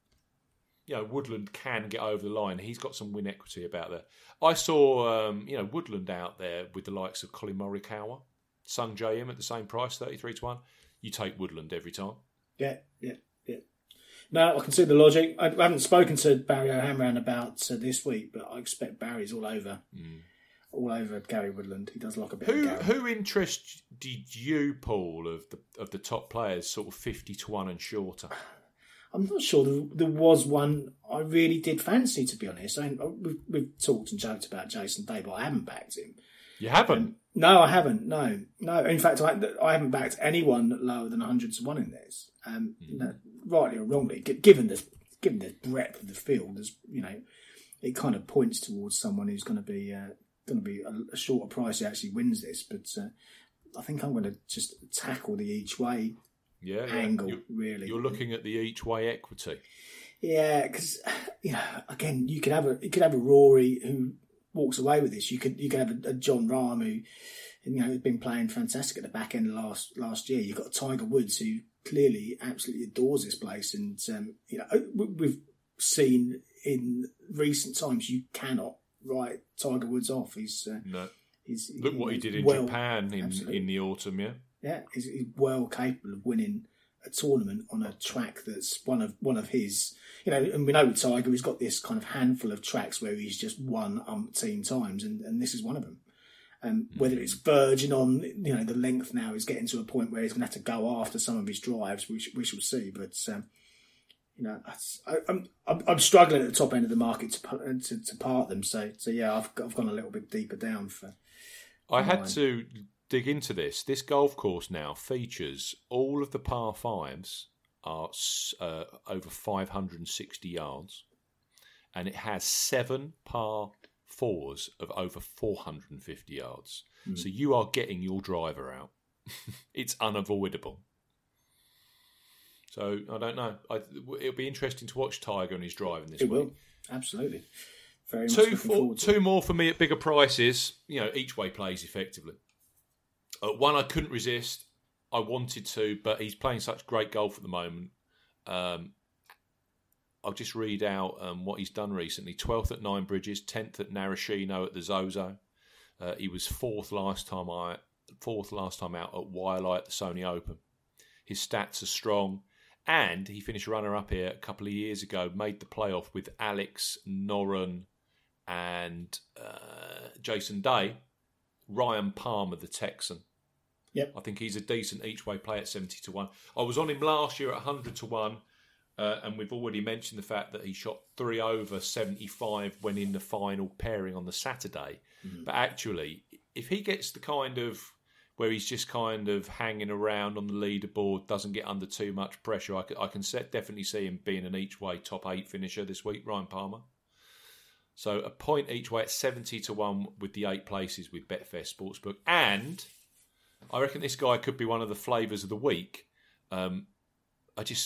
You know, Woodland can get over the line. He's got some win equity about there. I saw, um, you know, Woodland out there with the likes of Colin Morikawa, Sung J M at the same price, thirty-three to one. You take Woodland every time. Yeah, yeah, yeah. No, I can see the logic. I haven't spoken to Barry O'Hanrahan about uh, this week, but I expect Barry's all over, mm. all over Gary Woodland. He does like a bit who, of Gary. Who interests did you, Paul, of the of the top players, sort of fifty to one and shorter? I'm not sure there, there was one I really did fancy, to be honest. I mean, we've, we've talked and joked about Jason Day, but I haven't backed him. You haven't? Um, no, I haven't. No, no. In fact, I, I haven't backed anyone lower than one hundred to one in this. Um, mm. no, rightly or wrongly, given the given the breadth of the field, there's, you know, it kind of points towards someone who's going to be uh, going to be a, a shorter price who actually wins this. But uh, I think I'm going to just tackle the each way. Yeah, yeah. Angle, you're, really. You're looking at the each way equity. Yeah, because you know, again, you could have a you could have a Rory who walks away with this. You could you could have a, a John Rahm who, you know, has been playing fantastic at the back end of last last year. You've got Tiger Woods who clearly absolutely adores this place, and um, you know, we've seen in recent times you cannot write Tiger Woods off. He's uh, no. He's, Look what he did in well, Japan in, in the autumn, yeah. Yeah, he's, he's well capable of winning a tournament on a track that's one of one of his, you know, and we know with Tiger, he's got this kind of handful of tracks where he's just won umpteen times, and, and this is one of them. Um, whether it's verging on, you know, the length now is getting to a point where he's going to have to go after some of his drives, which we shall see. But um, you know, I, I'm, I'm I'm struggling at the top end of the market to to, to part them. So so yeah, I've I've gone a little bit deeper down for. for I had mine. to dig into this. This golf course now features all of the par fives are uh, over five hundred sixty yards, and it has seven par fours of over four hundred fifty yards. Mm. So you are getting your driver out. It's unavoidable. So I don't know. I, it'll be interesting to watch Tiger and his driving this it week. Will. Absolutely. Very much two, four, two more for me at bigger prices. You know, each way plays effectively. Uh, one I couldn't resist. I wanted to, but he's playing such great golf at the moment. Um, I'll just read out um, what he's done recently. twelfth at Nine Bridges, tenth at Narashino at the Zozo. Uh, he was fourth last time I fourth last time out at Waialae at the Sony Open. His stats are strong, and he finished runner-up here a couple of years ago, made the playoff with Alex Noren and uh, Jason Day. Ryan Palmer, the Texan. Yep. I think he's a decent each-way play at seventy to one. I was on him last year at one hundred to one. Uh, and we've already mentioned the fact that he shot three over seventy-five when in the final pairing on the Saturday. Mm. But actually, if he gets the kind of where he's just kind of hanging around on the leaderboard, doesn't get under too much pressure, I can, I can set, definitely see him being an each-way top eight finisher this week, Ryan Palmer. So a point each way at seventy to one with the eight places with Betfair Sportsbook. And I reckon this guy could be one of the flavours of the week. Um, I just...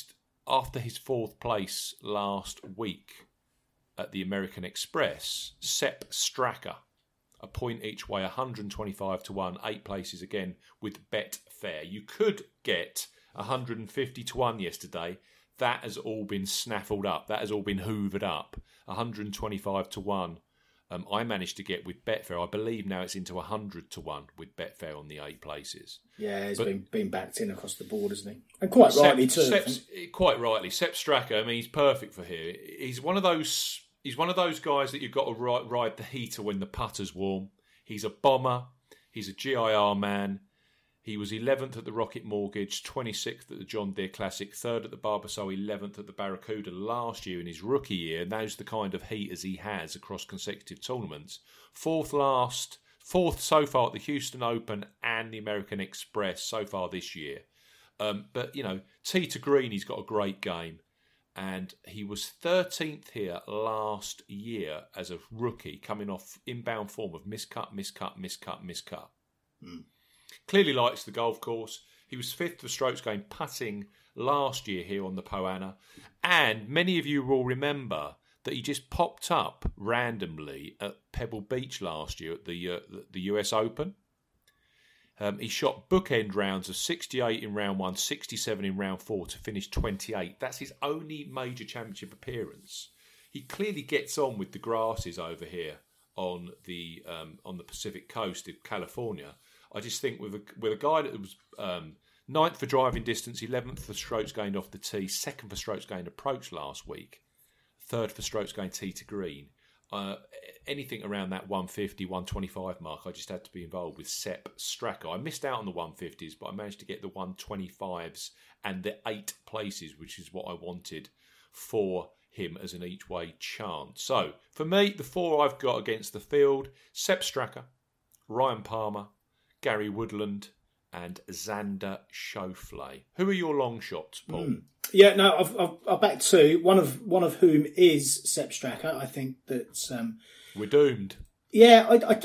after his fourth place last week at the American Express, Sepp Straka, a point each way, one hundred twenty-five to one, eight places again with Betfair. You could get one hundred fifty to one yesterday. That has all been snaffled up. That has all been hoovered up. one hundred twenty-five to one. Um, I managed to get with Betfair. I believe now it's into one hundred to one with Betfair on the eight places. Yeah, he's but, been, been backed in across the board, hasn't he? And quite Sepp, rightly too. Sepp's, quite rightly. Sepp Straka, I mean, he's perfect for here. He's one of those He's one of those guys that you've got to ride, ride the heater when the putter's warm. He's a bomber. He's a G I R man. He was eleventh at the Rocket Mortgage, twenty-sixth at the John Deere Classic, third at the Barbasol, eleventh at the Barracuda last year in his rookie year. And those are the kind of heaters he has across consecutive tournaments. Fourth last, fourth so far at the Houston Open and the American Express so far this year. Um, but, you know, tee to green, he's got a great game. And he was thirteenth here last year as a rookie, coming off inbound form of miscut, miscut, miscut, miscut. Mm. Clearly likes the golf course. He was fifth for strokes gained putting last year here on the Poana. And many of you will remember that he just popped up randomly at Pebble Beach last year at the uh, the U S Open. Um, he shot bookend rounds of sixty-eight in round one, sixty-seven in round four to finish twenty-eight. That's his only major championship appearance. He clearly gets on with the grasses over here on the um, on the Pacific coast of California. I just think with a, with a guy that was um, ninth for driving distance, eleventh for strokes gained off the tee, second for strokes gained approach last week, third for strokes gained tee to green. Uh, anything around that one fifty, one twenty-five mark, I just had to be involved with Sepp Straka. I missed out on the one fifties, but I managed to get the one twenty-fives and the eight places, which is what I wanted for him as an each-way chance. So, for me, the four I've got against the field, Sepp Straka, Ryan Palmer, Gary Woodland, and Xander Schauffele. Who are your long shots, Paul? Mm. Yeah, no, I've, I've, I've backed two. One of one of whom is Sepp Straka. I think that um, we're doomed. Yeah, I,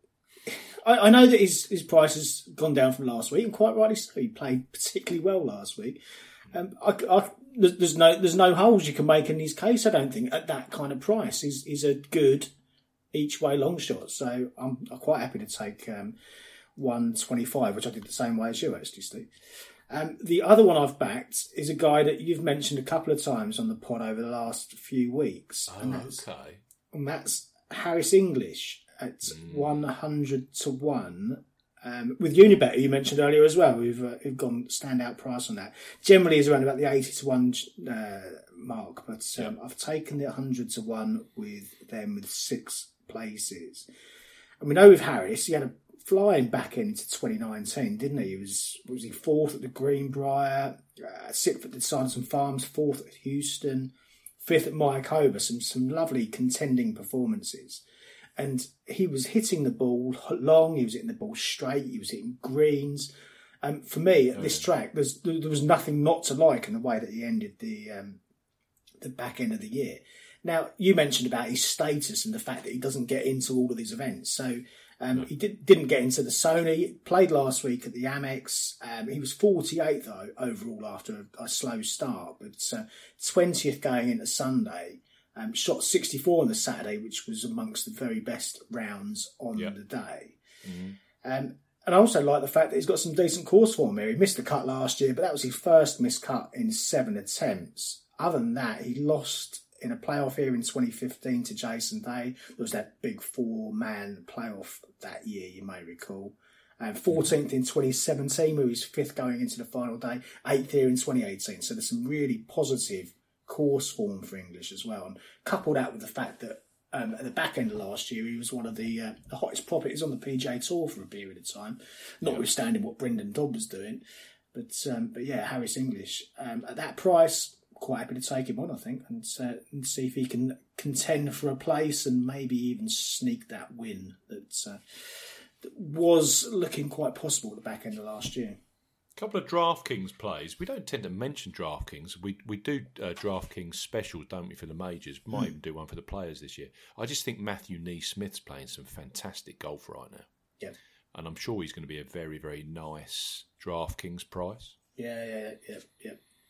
I, I know that his his price has gone down from last week, and quite rightly so. He played particularly well last week. Um, I, I, there's no there's no holes you can make in his case. I don't think at that kind of price. He's he's a good each way long shot. So I'm, I'm quite happy to take um, one twenty-five, which I did the same way as you actually, Steve. Um, the other one I've backed is a guy that you've mentioned a couple of times on the pod over the last few weeks. Oh, and that's, okay. And that's Harris English at mm. one hundred to one. Um, with Unibet, who you mentioned earlier as well, we've, uh, we've gone standout price on that. Generally is around about the eighty to one uh, mark, but um, yeah. I've taken the one hundred to one with them with six places. And we know with Harris, he had a flying back into twenty nineteen, didn't he? He was was he fourth at the Greenbrier, uh, sixth at the Sanderson Farms, fourth at Houston, fifth at Mayakoba. Some some lovely contending performances, and he was hitting the ball long. He was hitting the ball straight. He was hitting greens. Um, for me, at oh, this yeah. track, there's there was nothing not to like in the way that he ended the um, the back end of the year. Now, you mentioned about his status and the fact that he doesn't get into all of these events, so. Um, no. He did, didn't get into the Sony, played last week at the Amex. Um, he was forty-eighth, though, overall after a, a slow start, but uh, twentieth going into Sunday. Um, shot sixty-four on the Saturday, which was amongst the very best rounds on yep. the day. Mm-hmm. Um, and I also like the fact that he's got some decent course form here. He missed the cut last year, but that was his first missed cut in seven attempts. Other than that, he lost in a playoff here in twenty fifteen to Jason Day. There was that big four-man playoff that year, you may recall. And fourteenth in twenty seventeen, where he was fifth going into the final day. eighth here in twenty eighteen. So there's some really positive course form for English as well. And couple that with the fact that um, at the back end of last year, he was one of the, uh, the hottest properties on the P G A Tour for a period of time, notwithstanding what Brendan Dodd was doing. But um, but yeah, Harris English. Um, at that price, quite happy to take him on, I think, and, uh, and see if he can contend for a place and maybe even sneak that win that, uh, that was looking quite possible at the back end of last year. A couple of DraftKings plays. We don't tend to mention DraftKings. We we do uh, DraftKings specials, don't we, for the majors? We might mm. even do one for the players this year. I just think Matthew Neesmith's playing some fantastic golf right now. Yeah. And I'm sure he's going to be a very, very nice DraftKings price. Yeah, yeah, yeah, yeah.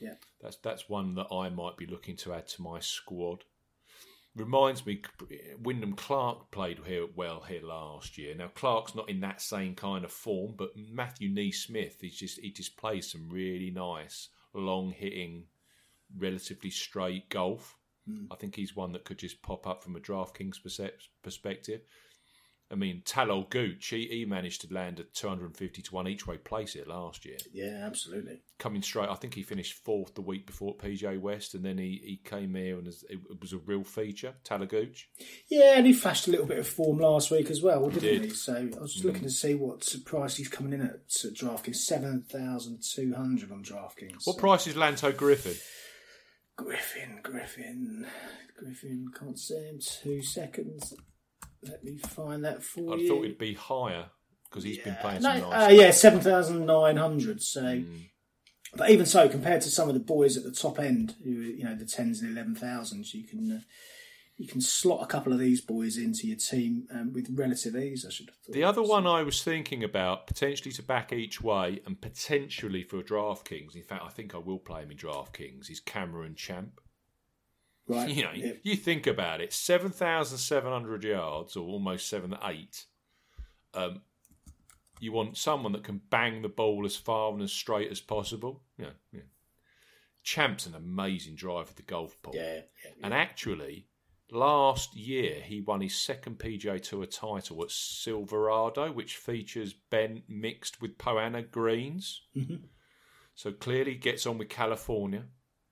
Yeah. That's that's one that I might be looking to add to my squad. Reminds me, Wyndham Clark played here well here last year. Now Clark's not in that same kind of form, but Matthew Neesmith, he's just he just plays some really nice, long hitting, relatively straight golf. Mm. I think he's one that could just pop up from a DraftKings perspective. I mean, Talal Gooch, he, he managed to land a two hundred fifty to one each way place it last year. Yeah, absolutely. Coming straight, I think he finished fourth the week before at P G A West, and then he, he came here and it was a real feature, Talal Gooch. Yeah, and he flashed a little bit of form last week as well, didn't he? he? So I was just looking mm. to see what price he's coming in at, at DraftKings, seven thousand two hundred on DraftKings. What so. price is Lanto Griffin? Griffin, Griffin, Griffin, can't say in two seconds. Let me find that for I you. I thought it'd be higher because he's yeah. been playing no, some nice. Uh, yeah, seven thousand nine hundred. So, mm. but even so, compared to some of the boys at the top end, who you know the tens and eleven thousands, you can uh, you can slot a couple of these boys into your team um, with relative ease. I should have thought. The other one I was thinking about potentially to back each way and potentially for DraftKings. In fact, I think I will play him in DraftKings. Is Cameron Champ. Right. You know, yeah. you think about it, seven thousand seven hundred yards, or almost seven eight. Um, you want someone that can bang the ball as far and as straight as possible. You know, yeah. Champ's an amazing driver of the golf ball. Yeah, yeah, yeah. And actually, last year he won his second P G A Tour title at Silverado, which features bent mixed with Poa annua greens. Mm-hmm. So clearly gets on with California.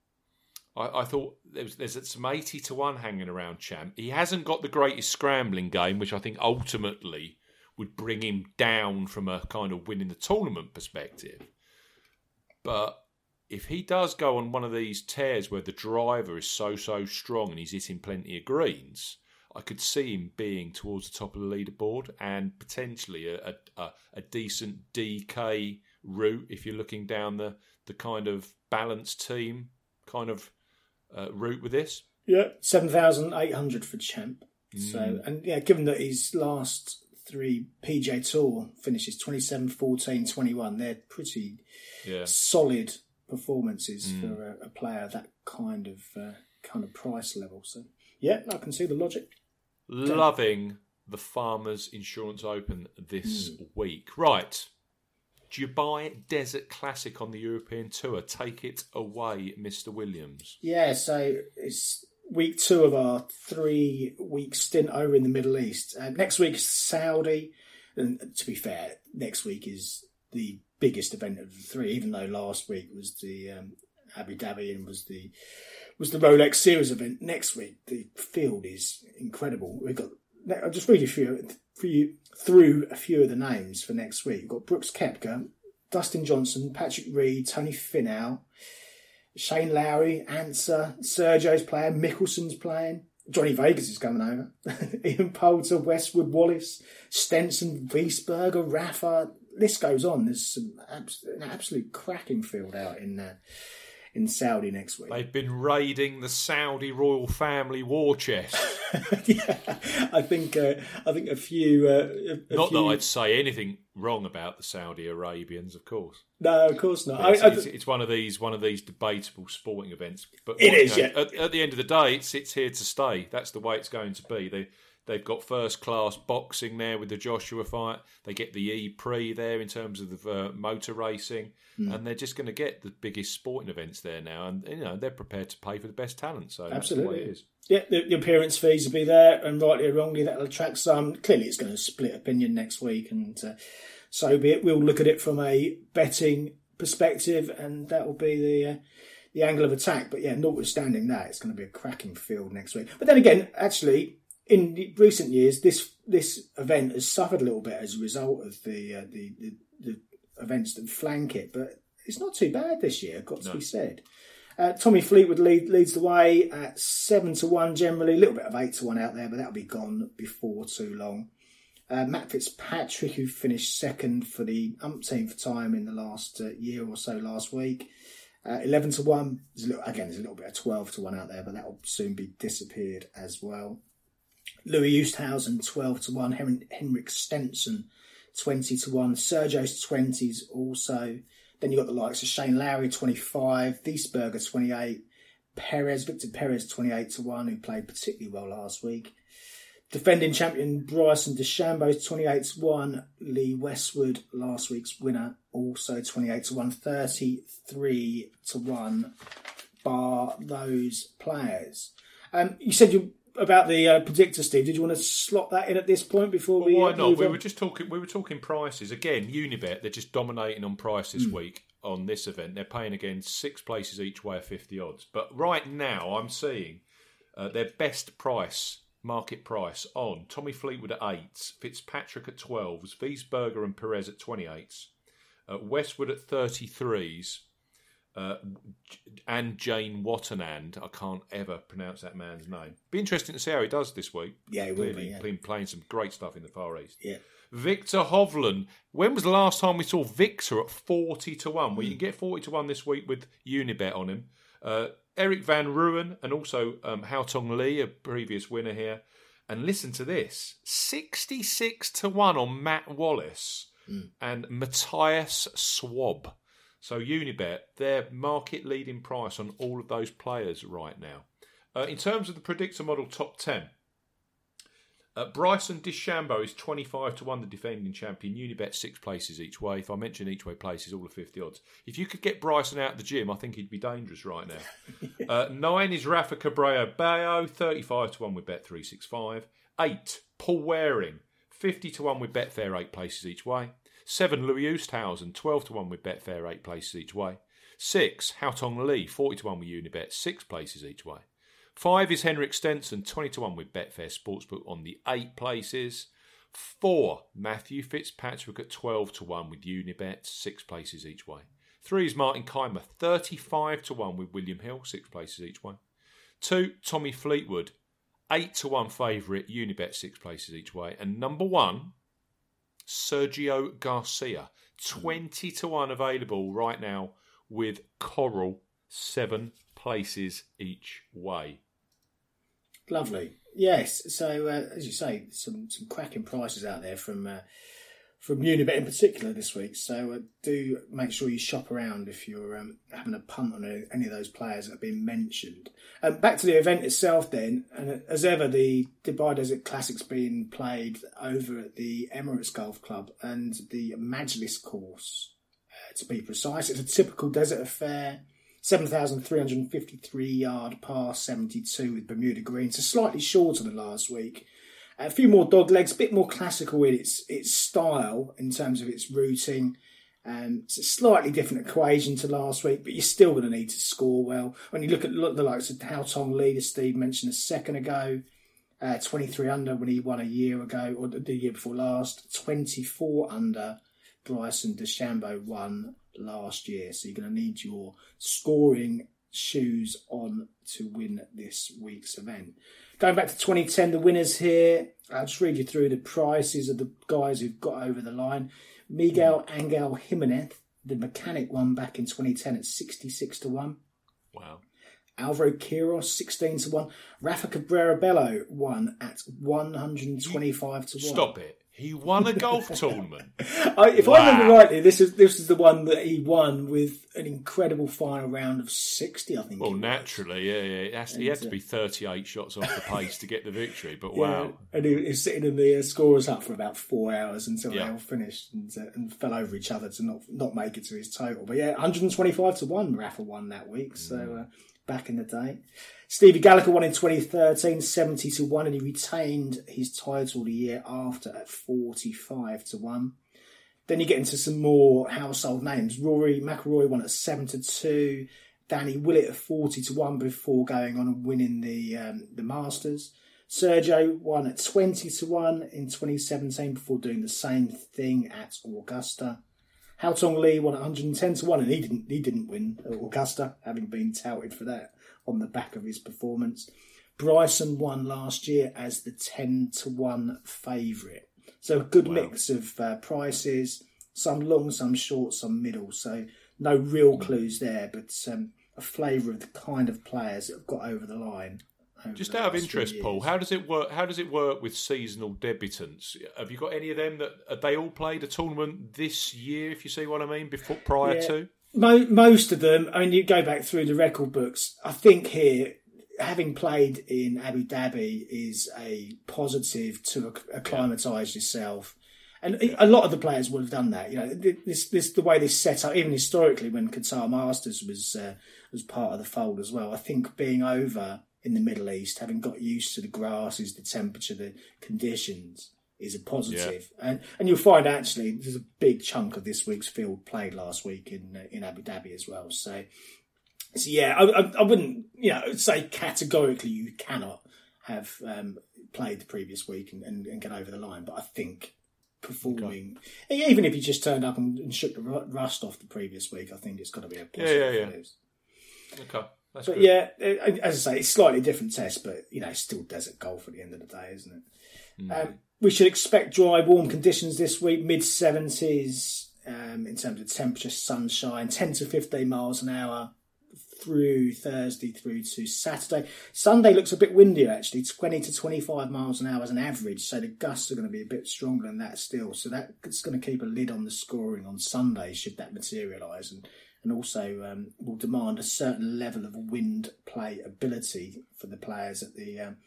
I, I thought there was, there's some eighty to one hanging around Champ. He hasn't got the greatest scrambling game, which I think ultimately would bring him down from a kind of winning the tournament perspective. But if he does go on one of these tears where the driver is so, so strong and he's hitting plenty of greens, I could see him being towards the top of the leaderboard and potentially a, a, a decent D K route if you're looking down the, the kind of balanced team kind of Uh, route with this. Yeah, seven thousand eight hundred for Champ. Mm. So, and yeah, given that his last three P G A Tour finishes twenty-seven, fourteen, twenty-one, they're pretty yeah. solid performances mm. for a, a player that kind of uh, kind of price level. So, yeah, I can see the logic. Loving the Farmers Insurance Open this mm. week. Right. Dubai Desert Classic on the European Tour. Take it away, Mister Williams. Yeah, so it's week two of our three-week stint over in the Middle East. Uh, next week is Saudi. And to be fair, next week is the biggest event of the three, even though last week was the um, Abu Dhabi and was the was the Rolex Series event. Next week, the field is incredible. We've got. I'll just read a few for you through a few of the names for next week. We've got Brooks Koepka, Dustin Johnson, Patrick Reed, Tony Finau, Shane Lowry, Answer, Sergio's playing, Mickelson's playing, Johnny Vegas is coming over, Ian Poulter, Westwood, Wallace, Stenson, Wiesberger, Rafa. List goes on. There's some abs- an absolute cracking field out in uh, in Saudi next week. They've been raiding the Saudi royal family war chest. yeah, I think uh, I think a few. Uh, a, a not few... that I'd say anything wrong about the Saudi Arabians, of course. No, of course not. It's, I, I, it's, it's one of these one of these debatable sporting events. But it what, is. you know, Yeah. At, at the end of the day, it's it's here to stay. That's the way it's going to be. They. They've got first-class boxing there with the Joshua fight. They get the E-Prix there in terms of the uh, motor racing. Mm. And they're just going to get the biggest sporting events there now. And, you know, they're prepared to pay for the best talent. So absolutely. That's the way it is. Yeah, the, the appearance fees will be there. And rightly or wrongly, that'll attract some. Clearly, it's going to split opinion next week. And uh, so be it. We'll look at it from a betting perspective. And that will be the... Uh, the angle of attack. But, yeah, notwithstanding that, it's going to be a cracking field next week. But then again, actually... in recent years, this this event has suffered a little bit as a result of the uh, the, the the events that flank it, but it's not too bad this year, got to no. be said. Uh, Tommy Fleetwood lead, leads the way at seven to one generally, a little bit of eight to one out there, but that'll be gone before too long. Uh, Matt Fitzpatrick, who finished second for the umpteenth time in the last uh, year or so last week, uh, eleven to one. There's a little, again, there's a little bit of twelve to one out there, but that will soon be disappeared as well. Louis Oosthuizen, twelve to one. Hen- Henrik Stenson, twenty to one. Sergio's twenties also. Then you've got the likes of Shane Lowry, twenty-five, Wiesberger, twenty-eight, Perez, Victor Perez, twenty-eight to one, who played particularly well last week. Defending champion Bryson DeChambeau, twenty-eight to one. Lee Westwood, last week's winner, also twenty-eight to one. thirty-three to one, bar those players. Um, you said you about the uh, predictor, Steve. Did you want to slot that in at this point before well, we? Why uh, not? We on? were just talking. We were talking prices again. Unibet, they're just dominating on price this mm. week on this event. They're paying again six places each way at fifty odds. But right now, I'm seeing uh, their best price. Market price on Tommy Fleetwood at eights, Fitzpatrick at twelves, Wiesberger and Perez at twenty-eights, uh, Westwood at thirty-threes, uh, and Jane Wattenand. I can't ever pronounce that man's name. Be interesting to see how he does this week. Yeah, he will be. Yeah. Been playing some great stuff in the Far East. Yeah. Victor Hovland. When was the last time we saw Victor at forty to one? Well, you can get forty to one this week with Unibet on him. Uh, Eric Van Ruyen and also um, Haotong Lee, a previous winner here. And listen to this, sixty-six to one on Matt Wallace mm. and Matthias Swab. So Unibet, their market-leading price on all of those players right now. Uh, in terms of the predictor model top ten, uh, Bryson DeChambeau is twenty-five to one, the defending champion. Unibet six places each way. If I mention each way places, all the fifty odds. If you could get Bryson out of the gym, I think he'd be dangerous right now. uh, nine is Rafa Cabrera Bello, thirty-five to one with Bet three sixty-five. eight, Paul Waring, fifty to one with Betfair, eight places each way. seven, Louis Oosthuizen, twelve to one with Betfair, eight places each way. six, Haotong Lee, forty to one with Unibet, six places each way. five is Henrik Stenson, twenty to one with Betfair Sportsbook on the eight places. four, Matthew Fitzpatrick at twelve to one with Unibet, six places each way. three is Martin Keimer, thirty-five to one with William Hill, six places each way. two, Tommy Fleetwood, eight to one favourite, Unibet, six places each way. And number one, Sergio Garcia, twenty to one available right now with Coral, seven places each way. Lovely. Yes. So, uh, as you say, some some cracking prices out there from uh, from Unibet in particular this week. So uh, do make sure you shop around if you're um, having a punt on any of those players that have been mentioned. Um, back to the event itself then, and as ever, the Dubai Desert Classic's being played over at the Emirates Golf Club and the Majlis course, uh, to be precise. It's a typical desert affair. seven thousand three hundred fifty-three yard par seventy-two with Bermuda Green. So slightly shorter than last week. A few more dog legs, a bit more classical in its its style in terms of its routing. Um, it's a slightly different equation to last week, but you're still going to need to score well. When you look at look the likes of Haotong Lee, as Steve mentioned a second ago, uh, twenty-three under when he won a year ago, or the year before last, twenty-four under Bryson DeChambeau won last year. So you're going to need your scoring shoes on to win this week's event. Going back to twenty ten, the winners here, I'll just read you through the prices of the guys who've got over the line. Miguel Angel Jimenez, the mechanic, won back in twenty ten at sixty-six to one. Wow. Alvaro Quiros, sixteen to one. Rafa Cabrera Bello won at one hundred twenty-five to one. Stop it. He won a golf tournament. I, if wow. I remember rightly, this is this is the one that he won with an incredible final round of sixty, I think. Well, naturally, yeah, yeah. It has to, he had to be thirty-eight shots off the pace to get the victory, but wow. Yeah, and he, he was sitting in the uh, scorer's hut for about four hours until yeah. they all finished and, uh, and fell over each other to not not make it to his total. But yeah, one hundred twenty-five to one Rafa won that week, so uh, back in the day. Stevie Gallagher won in twenty thirteen, seventy to one, and he retained his title the year after at forty-five to one. Then you get into some more household names. Rory McIlroy won at seven to two. Danny Willett at forty to one before going on and winning the um, the Masters. Sergio won at twenty to one in twenty seventeen before doing the same thing at Augusta. Haotong Lee won at one hundred ten to one, and he didn't he didn't win at Augusta, having been touted for that on the back of his performance. Bryson won last year as the ten to one favourite. So a good wow. mix of uh, prices, some long, some short, some middle. So no real clues there, but um, a flavour of the kind of players that have got over the line Just out of interest, Paul, how does it work? How does it work with seasonal debutants? Have you got any of them that have they all played a tournament this year? If you see what I mean, before prior yeah. to Mo- most of them. I mean, you go back through the record books. I think here, having played in Abu Dhabi is a positive to acclimatise yourself. And a lot of the players would have done that. You know, this, this, the way this set up, even historically, when Qatar Masters was uh, was part of the fold as well. I think being over in the Middle East, having got used to the grasses, the temperature, the conditions, is a positive. Yeah. And and you'll find actually there's a big chunk of this week's field played last week in uh, in Abu Dhabi as well. So, so yeah, I, I, I wouldn't you know say categorically you cannot have um, played the previous week and, and, and get over the line, but I think. Performing, okay. Even if you just turned up and, and shook the rust off the previous week, I think it's got to be a positive. Yeah, yeah, yeah. Okay, that's but good. yeah, as I say, it's slightly different test, but you know, it's still desert golf at the end of the day, isn't it? Mm. Um, we should expect dry, warm conditions this week, mid seventies um, in terms of temperature, sunshine, ten to fifteen miles an hour. Through Thursday through to Saturday. Sunday looks a bit windier actually, twenty to twenty-five miles an hour as an average, so the gusts are going to be a bit stronger than that still. So that's going to keep a lid on the scoring on Sunday should that materialise, and, and also um, will demand a certain level of wind play ability for the players at the um,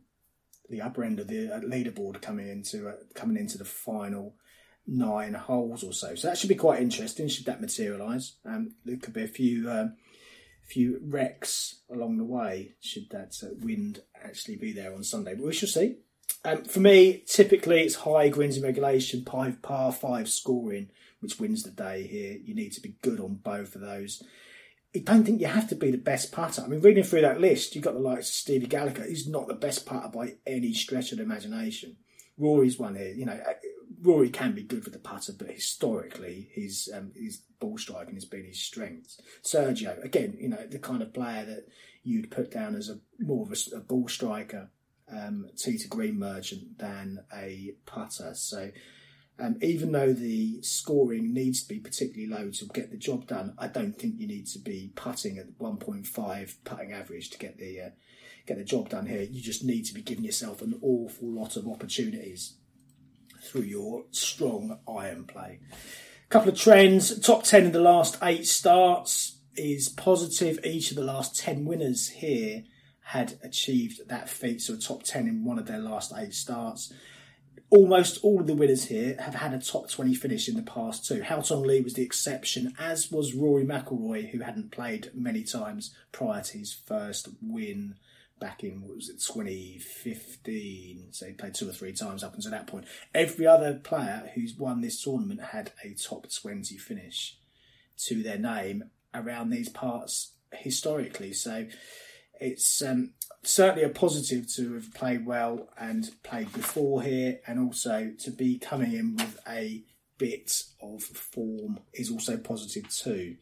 the upper end of the leaderboard coming into uh, coming into the final nine holes or so. So that should be quite interesting should that materialise. Um, there could be a few... Um, few wrecks along the way should that uh, wind actually be there on Sunday, but we shall see. Um, for me, typically it's high greens in regulation, par, par five scoring, which wins the day here. You need to be good on both of those. I don't think you have to be the best putter. I mean, reading through that list, you've got the likes of Stevie Gallagher. He's not the best putter by any stretch of the imagination. Rory's one here. You know, Rory can be good with the putter, but historically, his um, his ball striking has been his strength. Sergio, again, you know, the kind of player that you'd put down as a more of a, a ball striker, um, tee to green merchant than a putter. So, um, even though the scoring needs to be particularly low to get the job done, I don't think you need to be putting at one point five putting average to get the uh, get the job done here. You just need to be giving yourself an awful lot of opportunities through your strong iron play. A couple of trends. Top ten in the last eight starts is positive. Each of the last ten winners here had achieved that feat, so a top ten in one of their last eight starts. Almost all of the winners here have had a top twenty finish in the past too. Haotong Li was the exception, as was Rory McIlroy, who hadn't played many times prior to his first win back in, what was it, twenty fifteen. So he played two or three times up until that point. Every other player who's won this tournament had a top twenty finish to their name around these parts historically. So it's um, certainly a positive to have played well and played before here, and also to be coming in with a bit of form is also positive too.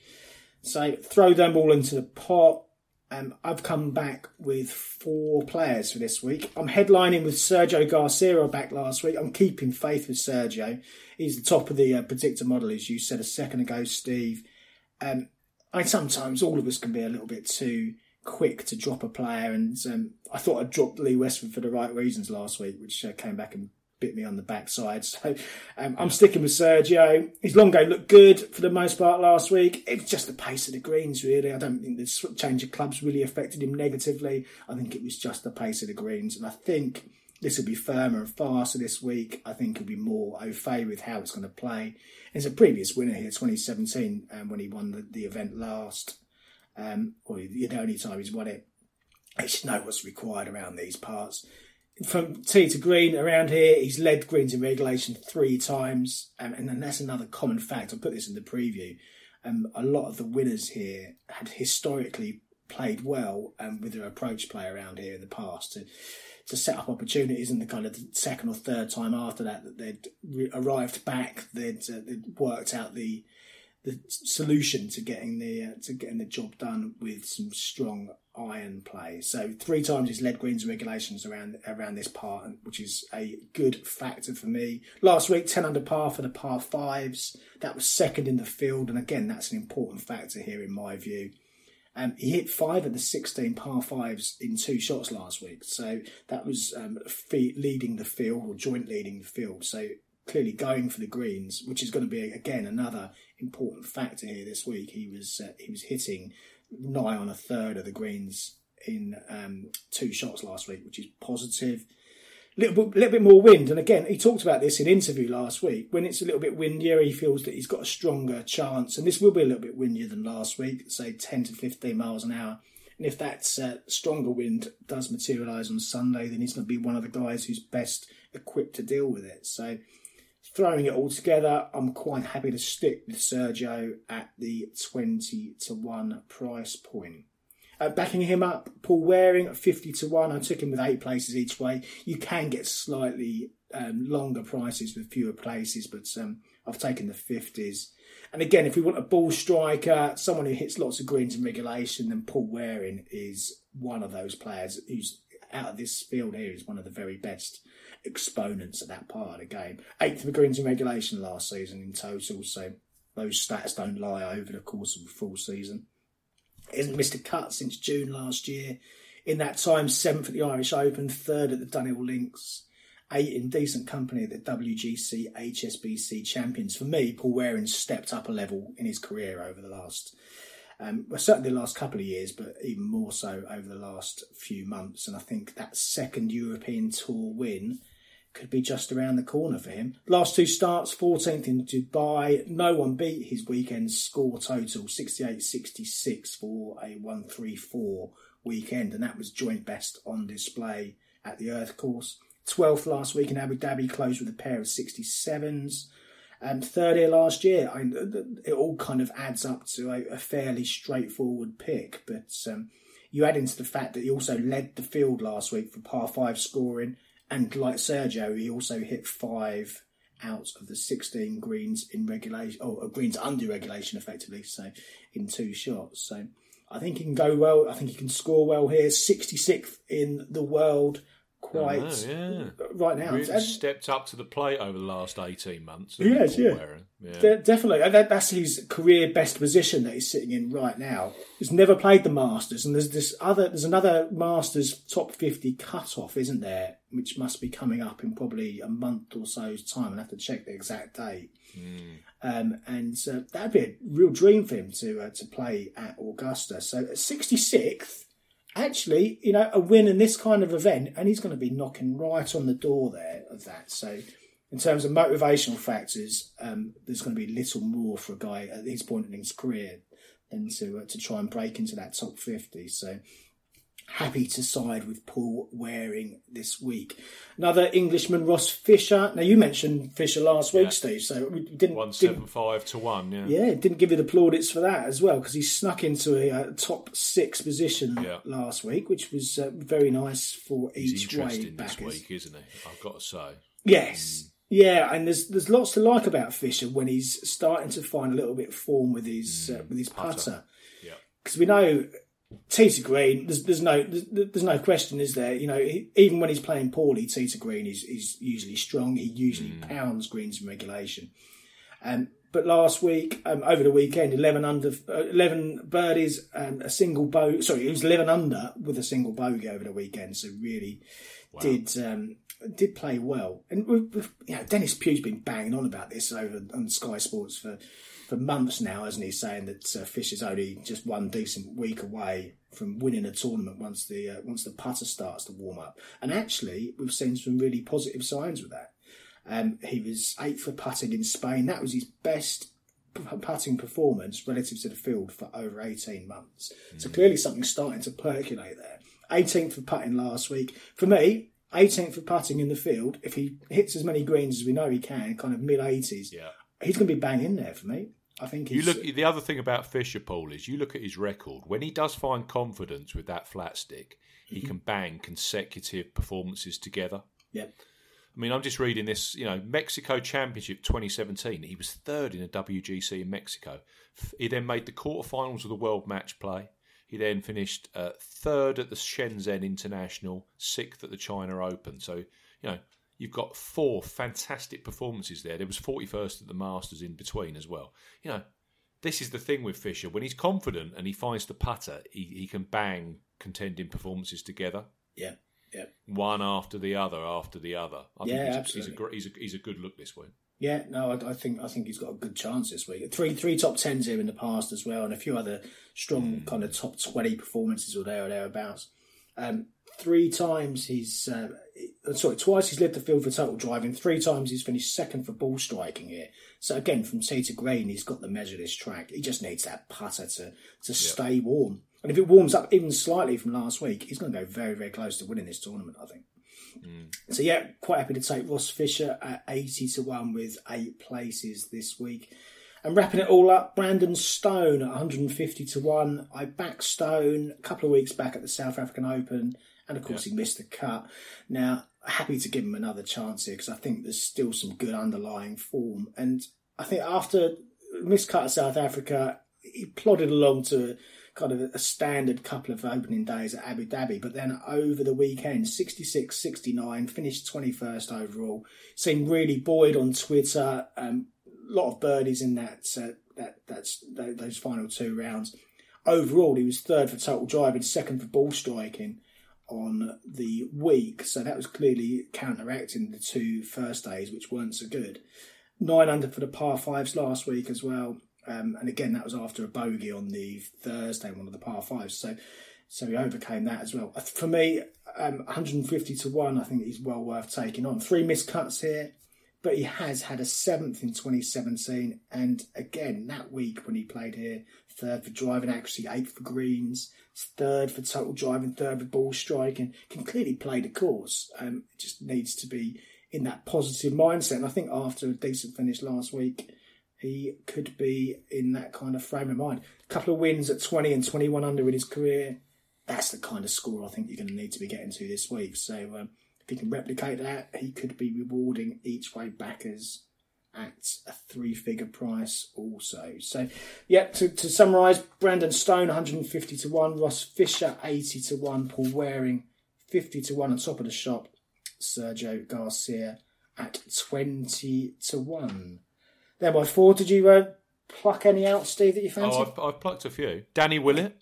So throw them all into the pot. Um, I've come back with four players for this week. I'm headlining with Sergio Garcia back last week. I'm keeping faith with Sergio. He's the top of the uh, predictor model, as you said a second ago, Steve. Um, I sometimes all of us can be a little bit too quick to drop a player, and um, I thought I'd dropped Lee Westwood for the right reasons last week, which uh, came back and bit me on the backside. So um, I'm sticking with Sergio. His long game looked good for the most part last week. It was just the pace of the greens, really. I don't think the change of clubs really affected him negatively. I think it was just the pace of the greens, and I think this will be firmer and faster this week. I think it'll be more au fait with how it's going to play. There's a previous winner here, twenty seventeen, um, when he won the, the event last, um, or the only time he's won it. He should know what's required around these parts. From tee to green around here, he's led greens in regulation three times, um, and then that's another common fact. I'll put this in the preview. Um, a lot of the winners here had historically played well um, with their approach play around here in the past to to set up opportunities, and the kind of second or third time after that that they'd re- arrived back, they'd, uh, they'd worked out the the solution to getting the uh, to getting the job done with some strong iron play. So three times he's led greens and regulations around around this part, which is a good factor for me. Last week, ten under par for the par fives. That was second in the field, and again, that's an important factor here in my view. Um, he hit five of the sixteen par fives in two shots last week. So that was um, leading the field, or joint leading the field. So clearly going for the greens, which is going to be, again, another important factor here this week. He was uh, he was hitting nigh on a third of the greens in um, two shots last week, which is positive. A little bit, little bit more wind, and again, he talked about this in interview last week. When it's a little bit windier, he feels that he's got a stronger chance, and this will be a little bit windier than last week, say ten to fifteen miles an hour. And if that uh, stronger wind does materialise on Sunday, then he's going to be one of the guys who's best equipped to deal with it. So, throwing it all together, I'm quite happy to stick with Sergio at the twenty to one price point. Uh, backing him up, Paul Waring at fifty to one. I took him with eight places each way. You can get slightly um, longer prices with fewer places, but um, I've taken the fifties. And again, if we want a ball striker, someone who hits lots of greens in regulation, then Paul Waring is one of those players who's out of this field here is one of the very best exponents of that part of the game. Eighth of the greens in regulation last season in total, so those stats don't lie over the course of a full season. Hasn't missed a cut since June last year. In that time, seventh at the Irish Open, third at the Dunhill Links, eight in decent company at the W G C H S B C Champions. For me, Paul Waring stepped up a level in his career over the last, um, well, certainly the last couple of years, but even more so over the last few months. And I think that second European Tour win could be just around the corner for him. Last two starts, fourteenth in Dubai. No one beat his weekend score total, sixty-eight sixty-six for a one three four weekend. And that was joint best on display at the Earth Course. twelfth last week in Abu Dhabi, closed with a pair of sixty-sevens. And third here last year. I mean, it all kind of adds up to a, a fairly straightforward pick. But um, you add into the fact that he also led the field last week for par five scoring. And like Sergio, he also hit five out of the sixteen greens in regulation, or greens under regulation, effectively, so in two shots. So I think he can go well. I think he can score well here. sixty-sixth in the world, quite oh, yeah. right now. Really and, stepped up to the plate over the last eighteen months. Yes, yeah. yeah. De- definitely. And that, that's his career best position that he's sitting in right now. He's never played the Masters, and there's this other, there's another Masters top fifty cut-off, isn't there, which must be coming up in probably a month or so's time. I'll have to check the exact date. Mm. Um, and uh, that'd be a real dream for him to uh, to play at Augusta. So at sixty-sixth, actually, you know, a win in this kind of event, and he's going to be knocking right on the door there of that. So in terms of motivational factors, um, there's going to be little more for a guy at this point in his career than to uh, to try and break into that top fifty. So happy to side with Paul Waring this week. Another Englishman, Ross Fisher. Now, you mentioned Fisher last week, yeah. Steve, so we didn't... one seventy-five to one, yeah. Yeah, didn't give you the plaudits for that as well, because he snuck into a, a top six position yeah. last week, which was uh, very nice for He's each way interesting backers. This week, isn't he? I've got to say. Yes. Mm. Yeah, and there's there's lots to like about Fisher when he's starting to find a little bit of form with his mm, uh, with his putter. Because yeah. we know... Tee to green, there's, there's no there's, there's no question, is there? You know, he, even when he's playing poorly, tee to green is, is usually strong. He usually mm. pounds greens in regulation. Um, but last week, um, over the weekend, eleven under, uh, eleven birdies, and a single bogey. Sorry, he was eleven under with a single bogey over the weekend. So really wow. did um, did play well. And we've, we've, you know, Dennis Pugh's been banging on about this over on Sky Sports for. For months now, hasn't he, saying that uh, Fisher's only just one decent week away from winning a tournament once the uh, once the putter starts to warm up. And actually, we've seen some really positive signs with that. Um, he was eighth for putting in Spain. That was his best putting performance relative to the field for over eighteen months. Mm. So clearly something's starting to percolate there. eighteenth for putting last week. For me, eighteenth for putting in the field, if he hits as many greens as we know he can, kind of mid-eighties, yeah. he's going to be bang in there for me. I think you look. The other thing about Fisher, Paul, is you look at his record. When he does find confidence with that flat stick, he mm-hmm. can bang consecutive performances together. Yeah. I mean, I'm just reading this. You know, Mexico Championship twenty seventeen. He was third in a W G C in Mexico. He then made the quarterfinals of the World Match Play. He then finished uh, third at the Shenzhen International, sixth at the China Open. So, you know, you've got four fantastic performances there. There was forty-first at the Masters in between as well. You know, this is the thing with Fisher. When he's confident and he finds the putter, he, he can bang contending performances together. Yeah, yeah. One after the other, after the other. I yeah, think he's, absolutely. He's a, he's, a, he's a good look this week. Yeah, no, I, I think I think he's got a good chance this week. Three three top tens here in the past as well, and a few other strong mm. kind of top twenty performances or there or thereabouts. Um, three times he's uh, sorry, twice he's led the field for total driving. Three times he's finished second for ball striking here. So again, from tee to green, he's got the measure this track. He just needs that putter to to yep. stay warm. And if it warms up even slightly from last week, he's going to go very very close to winning this tournament, I think. Mm. So yeah, quite happy to take Ross Fisher at eighty to one with eight places this week. And wrapping it all up, Brandon Stone at one hundred fifty to one. I backed Stone a couple of weeks back at the South African Open, and of course yeah. he missed the cut. Now, happy to give him another chance here because I think there's still some good underlying form. And I think after missed cut at South Africa, he plodded along to kind of a standard couple of opening days at Abu Dhabi, but then over the weekend, sixty-six sixty-nine, finished twenty-first overall. Seemed really buoyed on Twitter. Um, a lot of birdies in that uh, that that's those final two rounds. Overall, he was third for total driving, second for ball striking on the week. So that was clearly counteracting the two first days, which weren't so good. Nine under for the par fives last week as well. Um, and again, that was after a bogey on the Thursday, one of the par fives. So, so he overcame that as well. For me, um, one hundred fifty to one, I think he's well worth taking on. Three missed cuts here, but he has had a seventh in twenty seventeen. And again, that week when he played here, third for driving accuracy, eighth for greens, third for total driving, third for ball striking, can clearly play the course. Um, it just needs to be in that positive mindset. And I think after a decent finish last week, he could be in that kind of frame of mind. A couple of wins at twenty and twenty-one under in his career. That's the kind of score I think you're going to need to be getting to this week. So um, if he can replicate that, he could be rewarding each way backers at a three-figure price also. So, yeah, to, to summarise, Brandon Stone, one hundred fifty to one. Ross Fisher, eighty to one. Paul Waring, fifty to one on top of the shop. Sergio Garcia at twenty to one. There by four. Did you uh, pluck any out, Steve, that you fancied? Oh, I've, I've plucked a few. Danny Willett.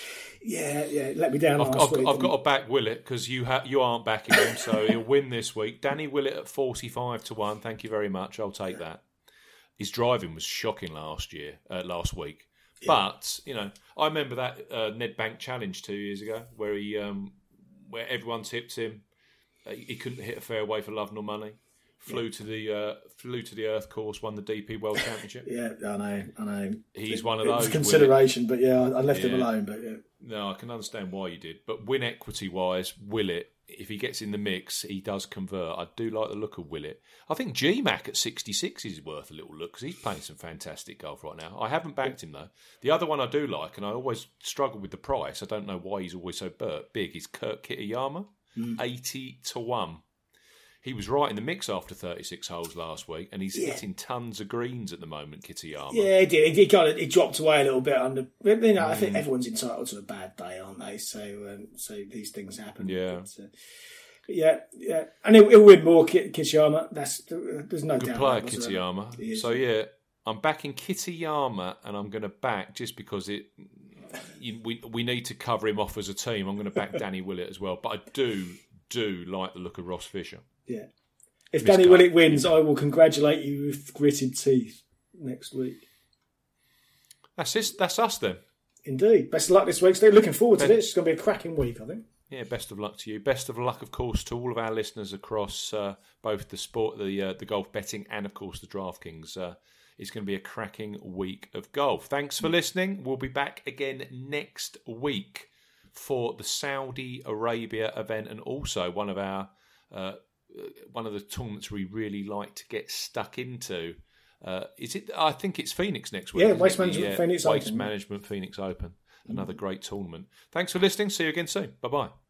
Yeah, yeah. Let me down I've, last I've, week. I've got to back Willett because you ha- you aren't backing him, so he'll win this week. Danny Willett at forty-five to one. Thank you very much. I'll take that. His driving was shocking last year, uh, last week. Yeah. But you know, I remember that uh, Nedbank Challenge two years ago, where he, um, where everyone tipped him. Uh, he couldn't hit a fairway for love nor money. Flew yeah. to the uh, flew to the Earth course, won the D P World Championship. yeah, I know, I know. He's it, one of it those. Was consideration, but yeah, I left yeah. him alone. But yeah, no, I can understand why you did. But win equity wise, Willett, if he gets in the mix, he does convert. I do like the look of Willett. I think G Mac at sixty-six is worth a little look because he's playing some fantastic golf right now. I haven't backed him though. The other one I do like, and I always struggle with the price. I don't know why he's always so big. Is Kurt Kitayama, mm. eighty to one. He was right in the mix after thirty-six holes last week, and he's yeah. hitting tons of greens at the moment, Kitayama. Yeah, he did. He kind of he dropped away a little bit under. You know, mm. I think everyone's entitled to a bad day, aren't they? So, um, so these things happen. Yeah, but, uh, yeah, yeah. And he'll, he'll win more, Kitayama. That's there's no good doubt. Good player, Kitayama. So yeah, I'm backing Kitayama, and I'm going to back just because it. You, we we need to cover him off as a team. I'm going to back Danny Willett as well, but I do do like the look of Ross Fisher. Yeah. If Danny Willett wins, I will congratulate you with gritted teeth next week. That's it, that's us then. Indeed. Best of luck this week. Stay looking forward to Ben, this. It's going to be a cracking week, I think. Yeah, best of luck to you. Best of luck, of course, to all of our listeners across uh, both the sport, the uh, the golf betting, and of course the DraftKings. Uh, it's going to be a cracking week of golf. Thanks for listening. We'll be back again next week for the Saudi Arabia event, and also one of our. Uh, one of the tournaments we really like to get stuck into. Uh, is it? I think it's Phoenix next week. Yeah, Waste Management yeah, Phoenix Waste Open. Management Phoenix Open. Another great tournament. Thanks for listening. See you again soon. Bye-bye.